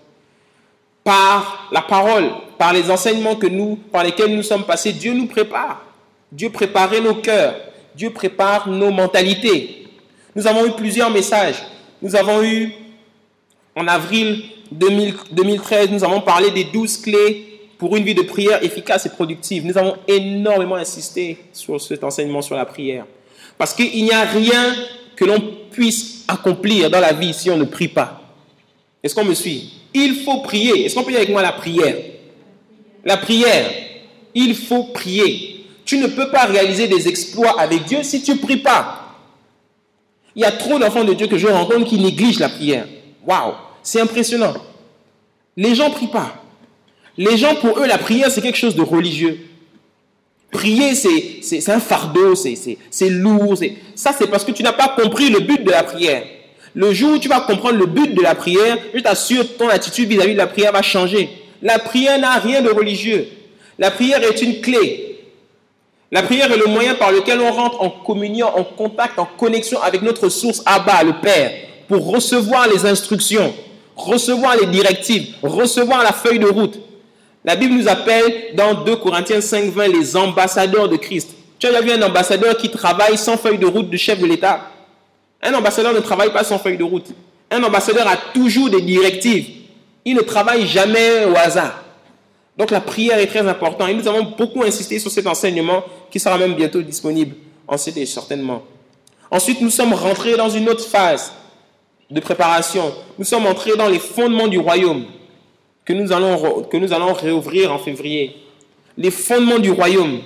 Par la parole, par les enseignements que nous, par lesquels nous sommes passés, Dieu nous prépare. Dieu prépare nos cœurs. Dieu prépare nos mentalités. Nous avons eu plusieurs messages. Nous avons eu, en avril deux mille treize, nous avons parlé des douze clés pour une vie de prière efficace et productive. Nous avons énormément insisté sur cet enseignement sur la prière. Parce qu'il n'y a rien que l'on puisse accomplir dans la vie si on ne prie pas. Est-ce qu'on me suit? Il faut prier. Est-ce qu'on peut dire avec moi la prière? La prière. Il faut prier. Tu ne peux pas réaliser des exploits avec Dieu si tu ne pries pas. Il y a trop d'enfants de Dieu que je rencontre qui négligent la prière. Waouh, c'est impressionnant. Les gens ne prient pas. Les gens, pour eux, la prière, c'est quelque chose de religieux. Prier, c'est, c'est, c'est un fardeau, c'est, c'est, c'est lourd. C'est... Ça, c'est parce que tu n'as pas compris le but de la prière. Le jour où tu vas comprendre le but de la prière, je t'assure, ton attitude vis-à-vis de la prière va changer. La prière n'a rien de religieux. La prière est une clé. La prière est le moyen par lequel on rentre en communion, en contact, en connexion avec notre source Abba, le Père, pour recevoir les instructions, recevoir les directives, recevoir la feuille de route. La Bible nous appelle dans deux Corinthiens cinq vingt les ambassadeurs de Christ. Tu as déjà vu un ambassadeur qui travaille sans feuille de route du chef de l'État? Un ambassadeur ne travaille pas sans feuille de route. Un ambassadeur a toujours des directives. Il ne travaille jamais au hasard. Donc la prière est très importante. Et nous avons beaucoup insisté sur cet enseignement qui sera même bientôt disponible en C D certainement. Ensuite, nous sommes rentrés dans une autre phase de préparation. Nous sommes entrés dans les fondements du royaume que nous allons, que nous allons réouvrir en février. Les fondements du royaume.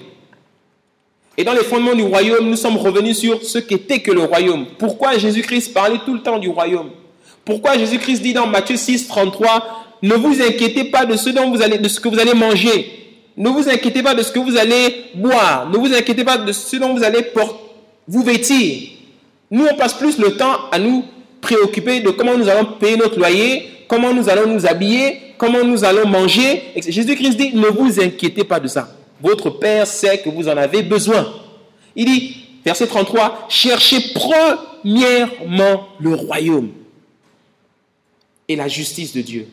Et dans les fondements du royaume, nous sommes revenus sur ce qu'était que le royaume. Pourquoi Jésus-Christ parlait tout le temps du royaume? Pourquoi Jésus-Christ dit dans Matthieu six, trente-trois, ne vous inquiétez pas de ce, dont vous allez, de ce que vous allez manger. Ne vous inquiétez pas de ce que vous allez boire. Ne vous inquiétez pas de ce dont vous allez porter, vous vêtir. Nous, on passe plus le temps à nous préoccuper de comment nous allons payer notre loyer, comment nous allons nous habiller, comment nous allons manger. Jésus-Christ dit, ne vous inquiétez pas de ça. Votre Père sait que vous en avez besoin. Il dit, Verset trente-trois, cherchez premièrement le royaume et la justice de Dieu.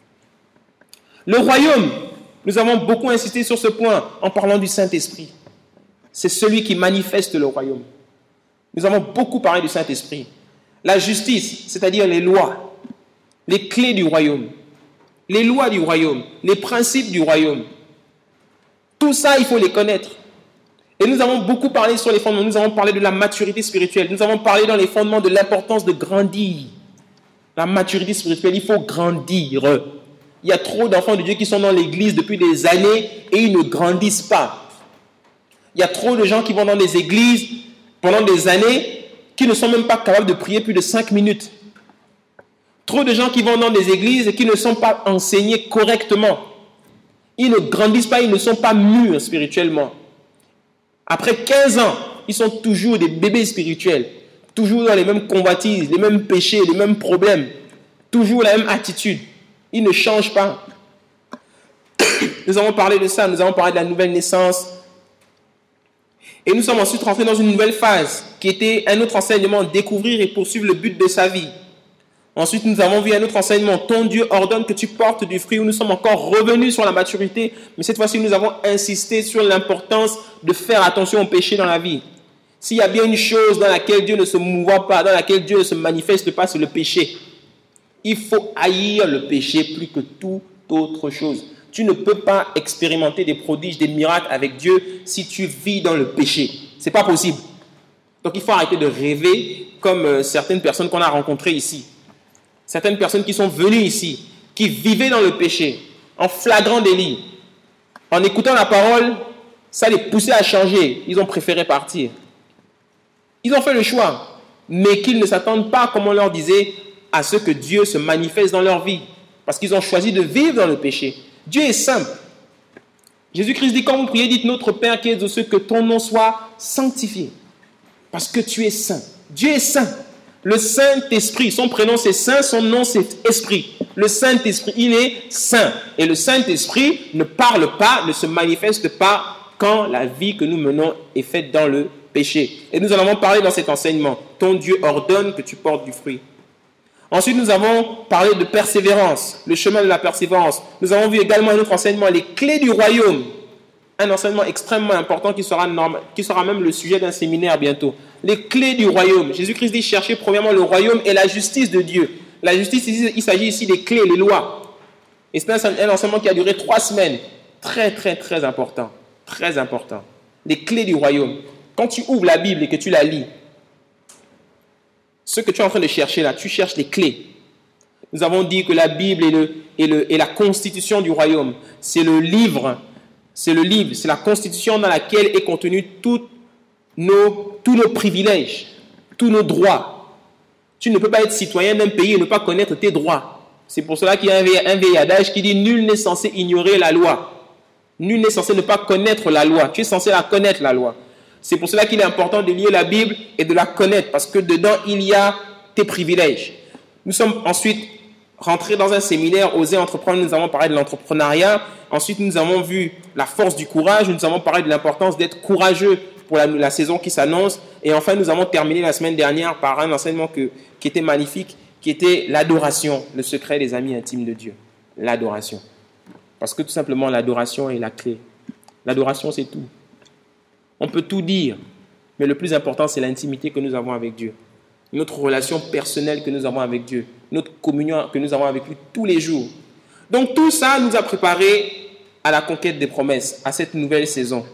Le royaume, nous avons beaucoup insisté sur ce point en parlant du Saint-Esprit. C'est celui qui manifeste le royaume. Nous avons beaucoup parlé du Saint-Esprit. La justice, c'est-à-dire les lois, les clés du royaume, les lois du royaume, les principes du royaume. Tout ça, il faut les connaître. Et nous avons beaucoup parlé sur les fondements. Nous avons parlé de la maturité spirituelle. Nous avons parlé dans les fondements de l'importance de grandir. La maturité spirituelle, il faut grandir. Il y a trop d'enfants de Dieu qui sont dans l'église depuis des années et ils ne grandissent pas. Il y a trop de gens qui vont dans des églises pendant des années qui ne sont même pas capables de prier plus de cinq minutes. Trop de gens qui vont dans des églises et qui ne sont pas enseignés correctement. Ils ne grandissent pas, ils ne sont pas mûrs spirituellement. Après quinze ans, ils sont toujours des bébés spirituels. Toujours dans les mêmes convoitises, les mêmes péchés, les mêmes problèmes. Toujours la même attitude. Ils ne changent pas. Nous avons parlé de ça, nous avons parlé de la nouvelle naissance. Et nous sommes ensuite rentrés dans une nouvelle phase qui était un autre enseignement, découvrir et poursuivre le but de sa vie. Ensuite, nous avons vu un autre enseignement, ton Dieu ordonne que tu portes du fruit, où nous sommes encore revenus sur la maturité, mais cette fois-ci, nous avons insisté sur l'importance de faire attention au péché dans la vie. S'il y a bien une chose dans laquelle Dieu ne se mouvoit pas, dans laquelle Dieu ne se manifeste pas, c'est le péché. Il faut haïr le péché plus que toute autre chose. Tu ne peux pas expérimenter des prodiges, des miracles avec Dieu si tu vis dans le péché. Ce n'est pas possible. Donc il faut arrêter de rêver comme euh, certaines personnes qu'on a rencontrées ici. Certaines personnes qui sont venues ici, qui vivaient dans le péché, en flagrant délit. En écoutant la parole, ça les poussait à changer. Ils ont préféré partir. Ils ont fait le choix, mais qu'ils ne s'attendent pas, comme on leur disait, à ce que Dieu se manifeste dans leur vie. Parce qu'ils ont choisi de vivre dans le péché. Dieu est saint. Jésus-Christ dit, quand vous priez, dites, notre Père qui es aux cieux, que ton nom soit sanctifié. Parce que tu es saint. Dieu est saint. Le Saint-Esprit, son prénom c'est Saint, son nom c'est Esprit. Le Saint-Esprit, il est saint. Et le Saint-Esprit ne parle pas, ne se manifeste pas quand la vie que nous menons est faite dans le péché. Et nous en avons parlé dans cet enseignement. Ton Dieu ordonne que tu portes du fruit. Ensuite, nous avons parlé de persévérance, le chemin de la persévérance. Nous avons vu également un autre enseignement, les clés du royaume. Un enseignement extrêmement important qui sera, normal, qui sera même le sujet d'un séminaire bientôt. Les clés du royaume. Jésus-Christ dit chercher premièrement le royaume et la justice de Dieu. La justice, il s'agit ici des clés, les lois. Et c'est un, un enseignement qui a duré trois semaines. Très, très, très important. Très important. Les clés du royaume. Quand tu ouvres la Bible et que tu la lis, ce que tu es en train de chercher là, tu cherches les clés. Nous avons dit que la Bible est, le, est, le, est la constitution du royaume. C'est le livre, c'est le livre, c'est la constitution dans laquelle est contenu tout nos, tous nos privilèges, tous nos droits. Tu ne peux pas être citoyen d'un pays et ne pas connaître tes droits. C'est pour cela qu'il y a un vieil, un vieil adage qui dit « Nul n'est censé ignorer la loi ». Nul n'est censé ne pas connaître la loi. Tu es censé la connaître, la loi. C'est pour cela qu'il est important de lire la Bible et de la connaître, parce que dedans, il y a tes privilèges. Nous sommes ensuite rentrés dans un séminaire, Oser entreprendre, nous avons parlé de l'entrepreneuriat. Ensuite, nous avons vu la force du courage, nous avons parlé de l'importance d'être courageux pour la, la saison qui s'annonce. Et enfin, nous avons terminé la semaine dernière par un enseignement que, qui était magnifique, qui était l'adoration, le secret des amis intimes de Dieu. L'adoration. Parce que tout simplement, l'adoration est la clé. L'adoration, c'est tout. On peut tout dire, mais le plus important, c'est l'intimité que nous avons avec Dieu. Notre relation personnelle que nous avons avec Dieu. Notre communion que nous avons avec lui tous les jours. Donc tout ça nous a préparés à la conquête des promesses, à cette nouvelle saison.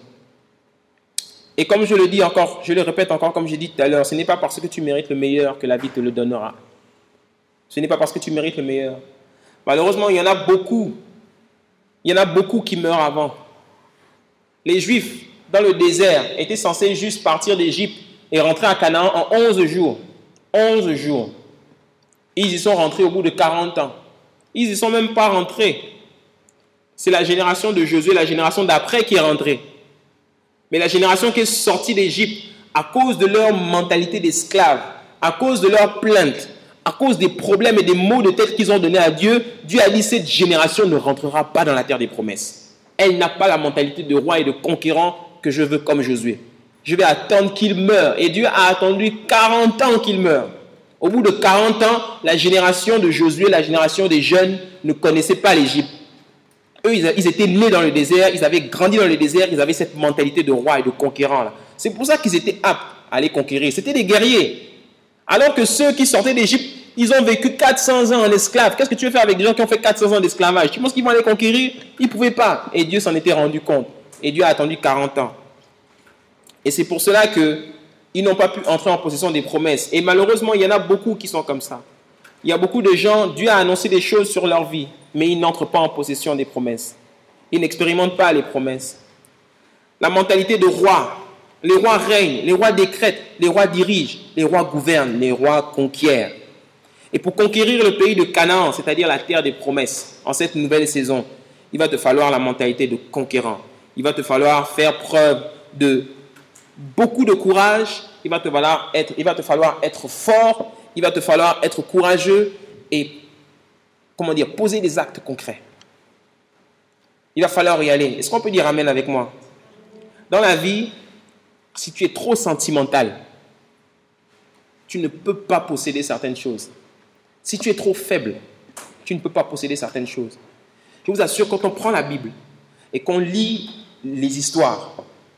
Et comme je le dis encore, je le répète encore comme j'ai dit tout à l'heure, ce n'est pas parce que tu mérites le meilleur que la vie te le donnera. Ce n'est pas parce que tu mérites le meilleur. Malheureusement, il y en a beaucoup. Il y en a beaucoup qui meurent avant. Les Juifs, dans le désert, étaient censés juste partir d'Égypte et rentrer à Canaan en onze jours. onze jours. Ils y sont rentrés au bout de quarante ans. Ils n'y sont même pas rentrés. C'est la génération de Josué, la génération d'après qui est rentrée. Mais la génération qui est sortie d'Égypte, à cause de leur mentalité d'esclaves, à cause de leurs plaintes, à cause des problèmes et des maux de tête qu'ils ont donnés à Dieu, Dieu a dit, cette génération ne rentrera pas dans la terre des promesses. Elle n'a pas la mentalité de roi et de conquérant que je veux comme Josué. Je vais attendre qu'il meure. Et Dieu a attendu quarante ans qu'il meure. Au bout de quarante ans, la génération de Josué, la génération des jeunes, ne connaissait pas l'Égypte. Eux, ils étaient nés dans le désert, ils avaient grandi dans le désert, ils avaient cette mentalité de roi et de conquérant. Là. C'est pour ça qu'ils étaient aptes à aller conquérir. C'était des guerriers. Alors que ceux qui sortaient d'Égypte, ils ont vécu quatre cents ans en esclave. Qu'est-ce que tu veux faire avec des gens qui ont fait quatre cents ans d'esclavage? Tu penses qu'ils vont aller conquérir? Ils ne pouvaient pas. Et Dieu s'en était rendu compte. Et Dieu a attendu quarante ans. Et c'est pour cela qu'ils n'ont pas pu entrer en possession des promesses. Et malheureusement, il y en a beaucoup qui sont comme ça. Il y a beaucoup de gens, Dieu a annoncé des choses sur leur vie, mais ils n'entrent pas en possession des promesses. Ils n'expérimentent pas les promesses. La mentalité de roi. Les rois règnent, les rois décrètent, les rois dirigent, les rois gouvernent, les rois conquièrent. Et pour conquérir le pays de Canaan, c'est-à-dire la terre des promesses, en cette nouvelle saison, il va te falloir la mentalité de conquérant. Il va te falloir faire preuve de beaucoup de courage. Il va te falloir être, il va te falloir être fort. Il va te falloir être courageux et, comment dire, poser des actes concrets. Il va falloir y aller. Est-ce qu'on peut dire amen avec moi? Dans la vie, si tu es trop sentimental, tu ne peux pas posséder certaines choses. Si tu es trop faible, tu ne peux pas posséder certaines choses. Je vous assure, quand on prend la Bible et qu'on lit les histoires,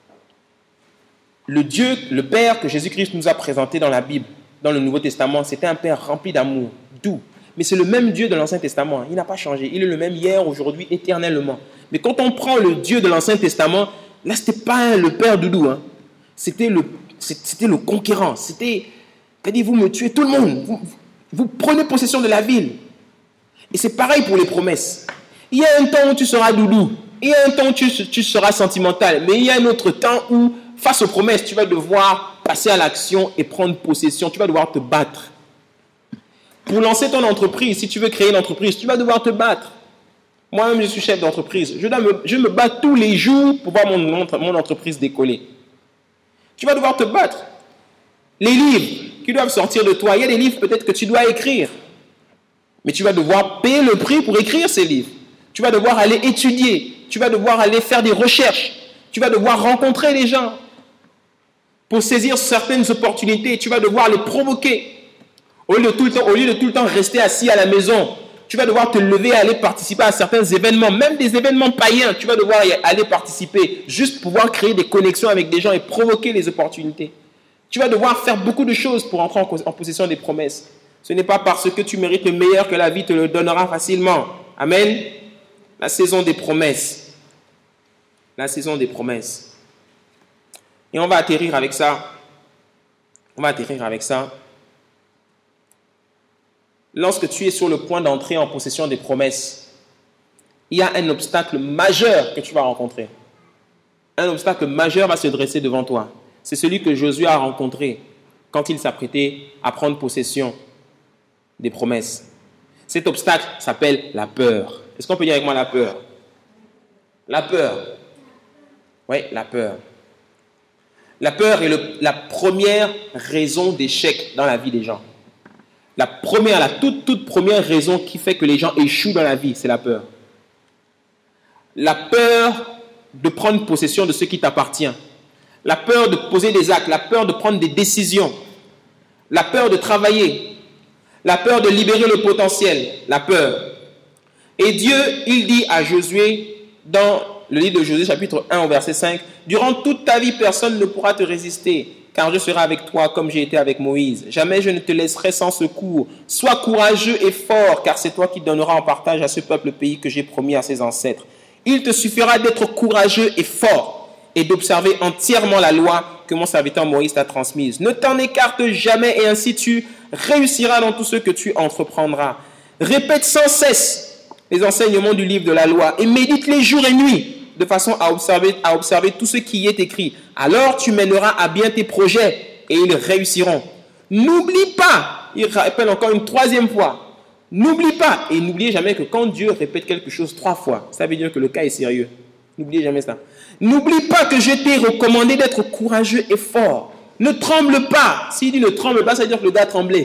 le Dieu, le Père que Jésus-Christ nous a présenté dans la Bible, dans le Nouveau Testament, c'était un Père rempli d'amour, doux. Mais c'est le même Dieu de l'Ancien Testament. Il n'a pas changé. Il est le même hier, aujourd'hui, éternellement. Mais quand on prend le Dieu de l'Ancien Testament, là, ce n'était pas le Père doudou. Hein. C'était, le, c'était le conquérant. C'était, c'est-à-dire, vous me tuez tout le monde. Vous, vous prenez possession de la ville. Et c'est pareil pour les promesses. Il y a un temps où tu seras doudou. Il y a un temps où tu, tu seras sentimental. Mais il y a un autre temps où, face aux promesses, tu vas devoir passer à l'action et prendre possession. Tu vas devoir te battre. Pour lancer ton entreprise, si tu veux créer une entreprise, tu vas devoir te battre. Moi-même, je suis chef d'entreprise. Je, dois me, je me bats tous les jours pour voir mon, mon entreprise décoller. Tu vas devoir te battre. Les livres qui doivent sortir de toi, il y a des livres peut-être que tu dois écrire. Mais tu vas devoir payer le prix pour écrire ces livres. Tu vas devoir aller étudier. Tu vas devoir aller faire des recherches. Tu vas devoir rencontrer les gens. Pour saisir certaines opportunités, tu vas devoir les provoquer. Au lieu de tout le temps, au lieu de tout le temps rester assis à la maison, tu vas devoir te lever et aller participer à certains événements, même des événements païens, tu vas devoir y aller participer, juste pour pouvoir créer des connexions avec des gens et provoquer les opportunités. Tu vas devoir faire beaucoup de choses pour entrer en, en possession des promesses. Ce n'est pas parce que tu mérites le meilleur que la vie te le donnera facilement. Amen. La saison des promesses. La saison des promesses. Et on va atterrir avec ça. On va atterrir avec ça. Lorsque tu es sur le point d'entrer en possession des promesses, il y a un obstacle majeur que tu vas rencontrer. Un obstacle majeur va se dresser devant toi. C'est celui que Josué a rencontré quand il s'apprêtait à prendre possession des promesses. Cet obstacle s'appelle la peur. Est-ce qu'on peut dire avec moi la peur? La peur. Oui, la peur. La peur est le, la première raison d'échec dans la vie des gens. La première, la toute, toute première raison qui fait que les gens échouent dans la vie, c'est la peur. La peur de prendre possession de ce qui t'appartient. La peur de poser des actes. La peur de prendre des décisions. La peur de travailler. La peur de libérer le potentiel. La peur. Et Dieu, il dit à Josué, dans le livre de Josué, chapitre un, au verset cinq, « Durant toute ta vie, personne ne pourra te résister. Car je serai avec toi comme j'ai été avec Moïse. Jamais je ne te laisserai sans secours. Sois courageux et fort, car c'est toi qui donneras en partage à ce peuple le pays que j'ai promis à ses ancêtres. Il te suffira d'être courageux et fort et d'observer entièrement la loi que mon serviteur Moïse t'a transmise. Ne t'en écarte jamais et ainsi tu réussiras dans tout ce que tu entreprendras. Répète sans cesse les enseignements du livre de la loi et médite-les jour et nuit, de façon à observer, à observer tout ce qui y est écrit. Alors tu mèneras à bien tes projets et ils réussiront. N'oublie pas, il rappelle encore une troisième fois, n'oublie pas, et n'oubliez jamais que quand Dieu répète quelque chose trois fois, ça veut dire que le cas est sérieux. N'oubliez jamais ça. N'oublie pas que je t'ai recommandé d'être courageux et fort. Ne tremble pas. S'il dit ne tremble pas, ça veut dire que le gars tremblait.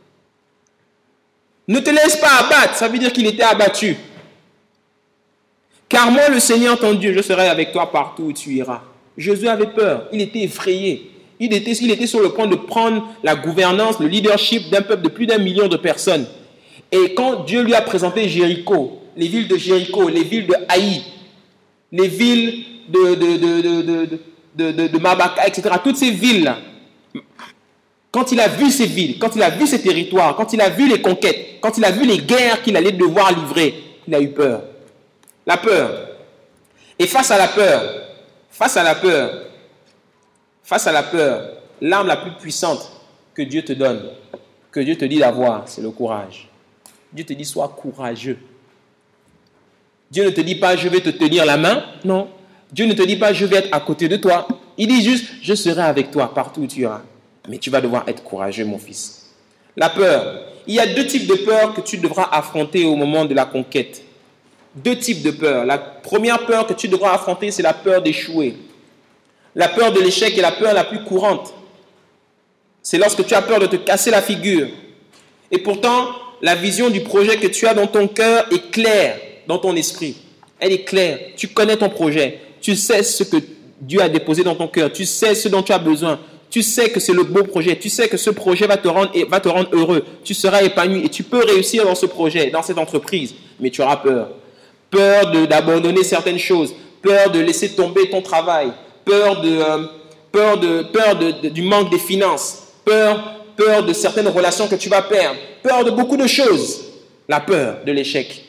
Ne te laisse pas abattre, ça veut dire qu'il était abattu. Car moi, le Seigneur ton Dieu, je serai avec toi partout où tu iras. Josué avait peur, il était effrayé. Il était, il était sur le point de prendre la gouvernance, le leadership d'un peuple de plus d'un million de personnes. Et quand Dieu lui a présenté Jéricho, les villes de Jéricho, les villes de Haï, les villes de, de, de, de, de, de, de, de Mabaka, et cetera, toutes ces villes-là, quand il a vu ces villes, quand il a vu ces territoires, quand il a vu les conquêtes, quand il a vu les guerres qu'il allait devoir livrer, il a eu peur. La peur. Et face à la peur, face à la peur, face à la peur, l'arme la plus puissante que Dieu te donne, que Dieu te dit d'avoir, c'est le courage. Dieu te dit, sois courageux. Dieu ne te dit pas, je vais te tenir la main. Non. Dieu ne te dit pas, je vais être à côté de toi. Il dit juste, je serai avec toi partout où tu iras. Mais tu vas devoir être courageux, mon fils. La peur. Il y a deux types de peur que tu devras affronter au moment de la conquête. Deux types de peur. La première peur que tu devras affronter, c'est la peur d'échouer. La peur de l'échec est la peur la plus courante. C'est lorsque tu as peur de te casser la figure. Et pourtant, la vision du projet que tu as dans ton cœur est claire dans ton esprit. Elle est claire. Tu connais ton projet. Tu sais ce que Dieu a déposé dans ton cœur. Tu sais ce dont tu as besoin. Tu sais que c'est le beau projet. Tu sais que ce projet va te rendre, va te rendre heureux. Tu seras épanoui et tu peux réussir dans ce projet, dans cette entreprise. Mais tu auras peur. Peur de, d'abandonner certaines choses. Peur de laisser tomber ton travail. Peur, de, euh, peur, de, peur de, de, du manque des finances. Peur, peur de certaines relations que tu vas perdre. Peur de beaucoup de choses. La peur de l'échec.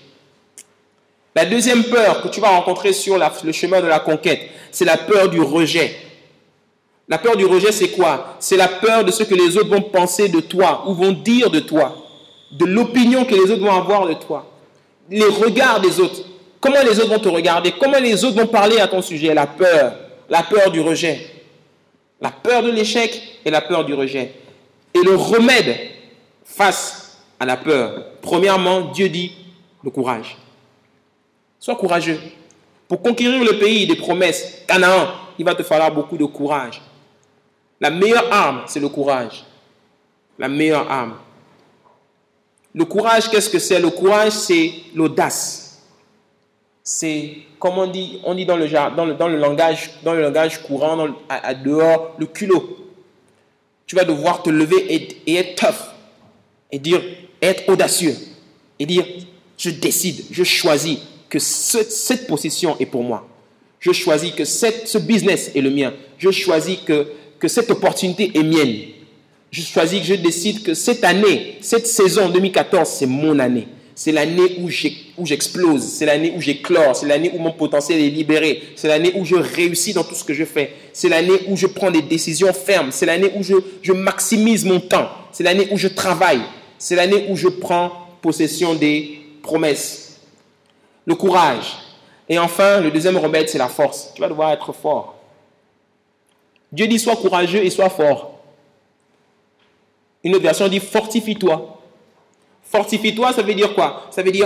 La deuxième peur que tu vas rencontrer sur la, le chemin de la conquête, c'est la peur du rejet. La peur du rejet, c'est quoi? C'est la peur de ce que les autres vont penser de toi ou vont dire de toi, de l'opinion que les autres vont avoir de toi, les regards des autres. Comment les autres vont te regarder? Comment les autres vont parler à ton sujet? La peur, la peur du rejet. La peur de l'échec et la peur du rejet. Et le remède face à la peur, premièrement, Dieu dit le courage. Sois courageux. Pour conquérir le pays des promesses, Canaan, il va te falloir beaucoup de courage. La meilleure arme, c'est le courage. La meilleure arme. Le courage, qu'est-ce que c'est? Le courage, c'est l'audace. C'est, comme on dit, on dit dans le, dans le, dans le, langage, dans le langage courant, dans le, à, à dehors, le culot. Tu vas devoir te lever et, et être tough. Et dire, être audacieux. Et dire, je décide, je choisis que ce, cette possession est pour moi. Je choisis que cette, ce business est le mien. Je choisis que, que cette opportunité est mienne. Je choisis que je décide que cette année, cette saison deux mille quatorze, c'est mon année. C'est l'année où, j'ai, où j'explose. C'est l'année où j'éclore. C'est l'année où mon potentiel est libéré. C'est l'année où je réussis dans tout ce que je fais. C'est l'année où je prends des décisions fermes. C'est l'année où je, je maximise mon temps. C'est l'année où je travaille. C'est l'année où je prends possession des promesses. Le courage. Et enfin, le deuxième remède, c'est la force. Tu vas devoir être fort. Dieu dit, sois courageux et sois fort. Une autre version dit, fortifie-toi. Fortifie-toi, ça veut dire quoi? Ça veut dire,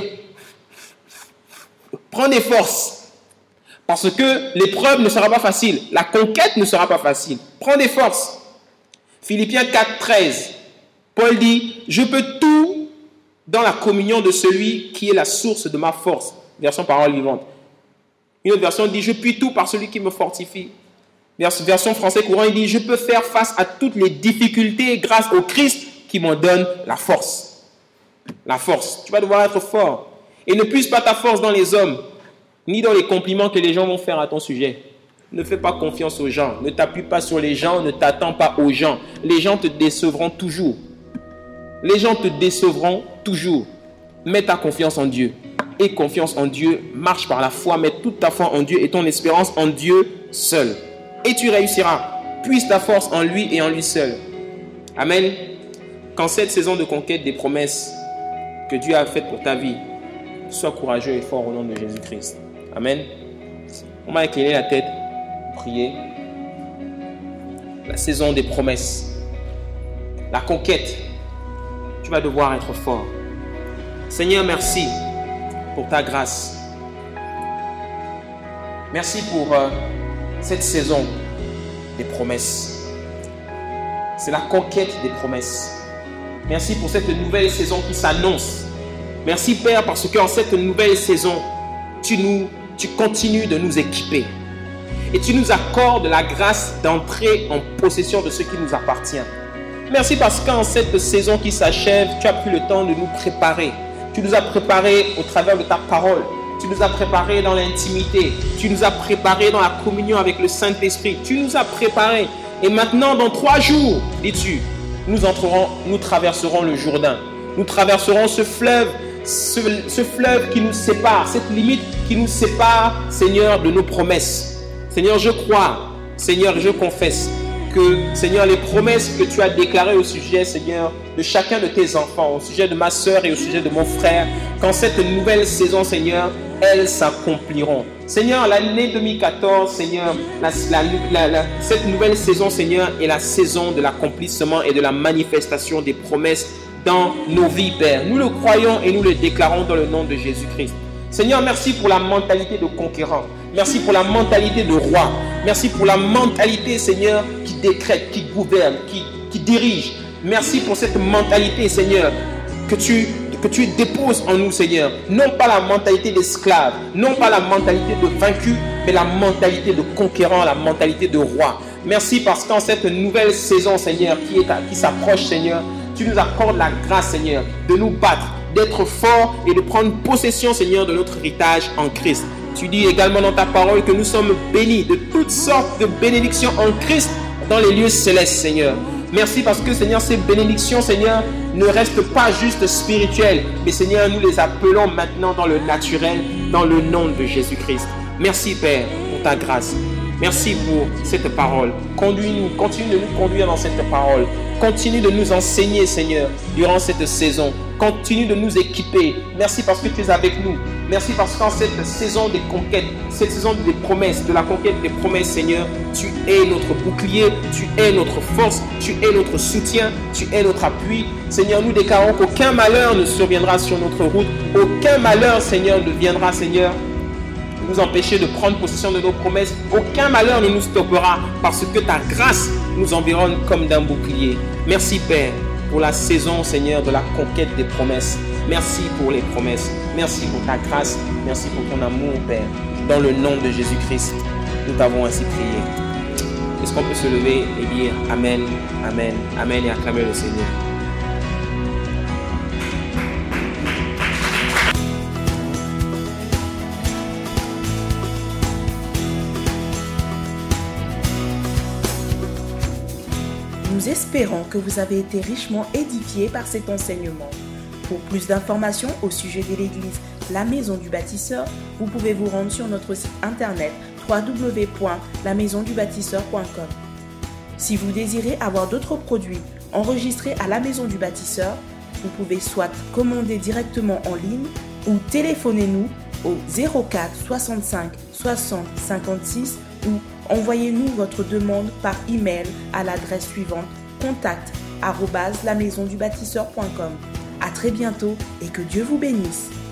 prends des forces. Parce que l'épreuve ne sera pas facile. La conquête ne sera pas facile. Prends des forces. Philippiens quatre, treize. Paul dit, je peux tout dans la communion de celui qui est la source de ma force. Version parole vivante. Une autre version dit, je puis tout par celui qui me fortifie. Version français courant, il dit, je peux faire face à toutes les difficultés grâce au Christ qui m'en donne la force. La force. Tu vas devoir être fort. Et ne puise pas ta force dans les hommes, ni dans les compliments que les gens vont faire à ton sujet. Ne fais pas confiance aux gens. Ne t'appuie pas sur les gens, ne t'attends pas aux gens. Les gens te décevront toujours. Les gens te décevront toujours. Mets ta confiance en Dieu. Et confiance en Dieu, marche par la foi, mets toute ta foi en Dieu et ton espérance en Dieu seul. Et tu réussiras. Puise ta force en lui et en lui seul. Amen. Qu'en cette saison de conquête des promesses que Dieu a faites pour ta vie, sois courageux et fort au nom de Jésus-Christ. Amen. On va incliner la tête, prier. La saison des promesses. La conquête. Tu vas devoir être fort. Seigneur, merci pour ta grâce. Merci pour euh, cette saison des promesses. C'est la conquête des promesses. Merci pour cette nouvelle saison qui s'annonce. Merci Père parce qu'en cette nouvelle saison, tu, nous, tu continues de nous équiper. et tu nous accordes la grâce d'entrer en possession de ce qui nous appartient. Merci parce qu'en cette saison qui s'achève, tu as pris le temps de nous préparer. Tu nous as préparés au travers de ta parole. Tu nous as préparés dans l'intimité. Tu nous as préparés dans la communion avec le Saint-Esprit. Tu nous as préparés. Et maintenant, dans trois jours, dis-tu, nous entrerons, nous traverserons le Jourdain. Nous traverserons ce fleuve, ce, ce fleuve qui nous sépare, cette limite qui nous sépare, Seigneur, de nos promesses. Seigneur, je crois, Seigneur, je confesse que, Seigneur, les promesses que tu as déclarées au sujet, Seigneur, de chacun de tes enfants, au sujet de ma sœur et au sujet de mon frère, qu'en cette nouvelle saison, Seigneur, elles s'accompliront. Seigneur, l'année deux mille quatorze, Seigneur, la, la, la, la, cette nouvelle saison, Seigneur, est la saison de l'accomplissement et de la manifestation des promesses dans nos vies, Père. Nous le croyons et nous le déclarons dans le nom de Jésus-Christ. Seigneur, merci pour la mentalité de conquérant. Merci pour la mentalité de roi. Merci pour la mentalité, Seigneur, qui décrète, qui gouverne, qui, qui dirige. Merci pour cette mentalité, Seigneur, que tu, que tu déposes en nous, Seigneur. Non pas la mentalité d'esclave, non pas la mentalité de vaincu, mais la mentalité de conquérant, la mentalité de roi. Merci parce qu'en cette nouvelle saison, Seigneur, qui, est, qui s'approche, Seigneur, tu nous accordes la grâce, Seigneur, de nous battre, d'être forts et de prendre possession, Seigneur, de notre héritage en Christ. Tu dis également dans ta parole que nous sommes bénis de toutes sortes de bénédictions en Christ dans les lieux célestes, Seigneur. Merci parce que, Seigneur, ces bénédictions, Seigneur, ne restent pas juste spirituelles, mais, Seigneur, nous les appelons maintenant dans le naturel, dans le nom de Jésus-Christ. Merci, Père, pour ta grâce. Merci pour cette parole. Conduis-nous, continue de nous conduire dans cette parole. Continue de nous enseigner, Seigneur, durant cette saison. Continue de nous équiper. Merci parce que tu es avec nous. Merci parce qu'en cette saison des conquêtes, cette saison des promesses, de la conquête des promesses, Seigneur, tu es notre bouclier, tu es notre force, tu es notre soutien, tu es notre appui. Seigneur, nous déclarons qu'aucun malheur ne surviendra sur notre route. Aucun malheur, Seigneur, ne viendra, Seigneur, nous empêcher de prendre possession de nos promesses. Aucun malheur ne nous stoppera parce que ta grâce nous environne comme d'un bouclier. Merci, Père, pour la saison, Seigneur, de la conquête des promesses. Merci pour les promesses. Merci pour ta grâce. Merci pour ton amour, Père. Dans le nom de Jésus-Christ, nous t'avons ainsi prié. Est-ce qu'on peut se lever et dire Amen, Amen, Amen et acclamer le Seigneur? Nous espérons que vous avez été richement édifiés par cet enseignement. Pour plus d'informations au sujet de l'église La Maison du Bâtisseur, vous pouvez vous rendre sur notre site internet w w w point la maison du bâtisseur point com. Si vous désirez avoir d'autres produits enregistrés à La Maison du Bâtisseur, vous pouvez soit commander directement en ligne ou téléphonez-nous au zéro quatre soixante-cinq soixante cinquante-six ou envoyez-nous votre demande par email à l'adresse suivante contact arobase la maison du bâtisseur point com. À très bientôt et que Dieu vous bénisse.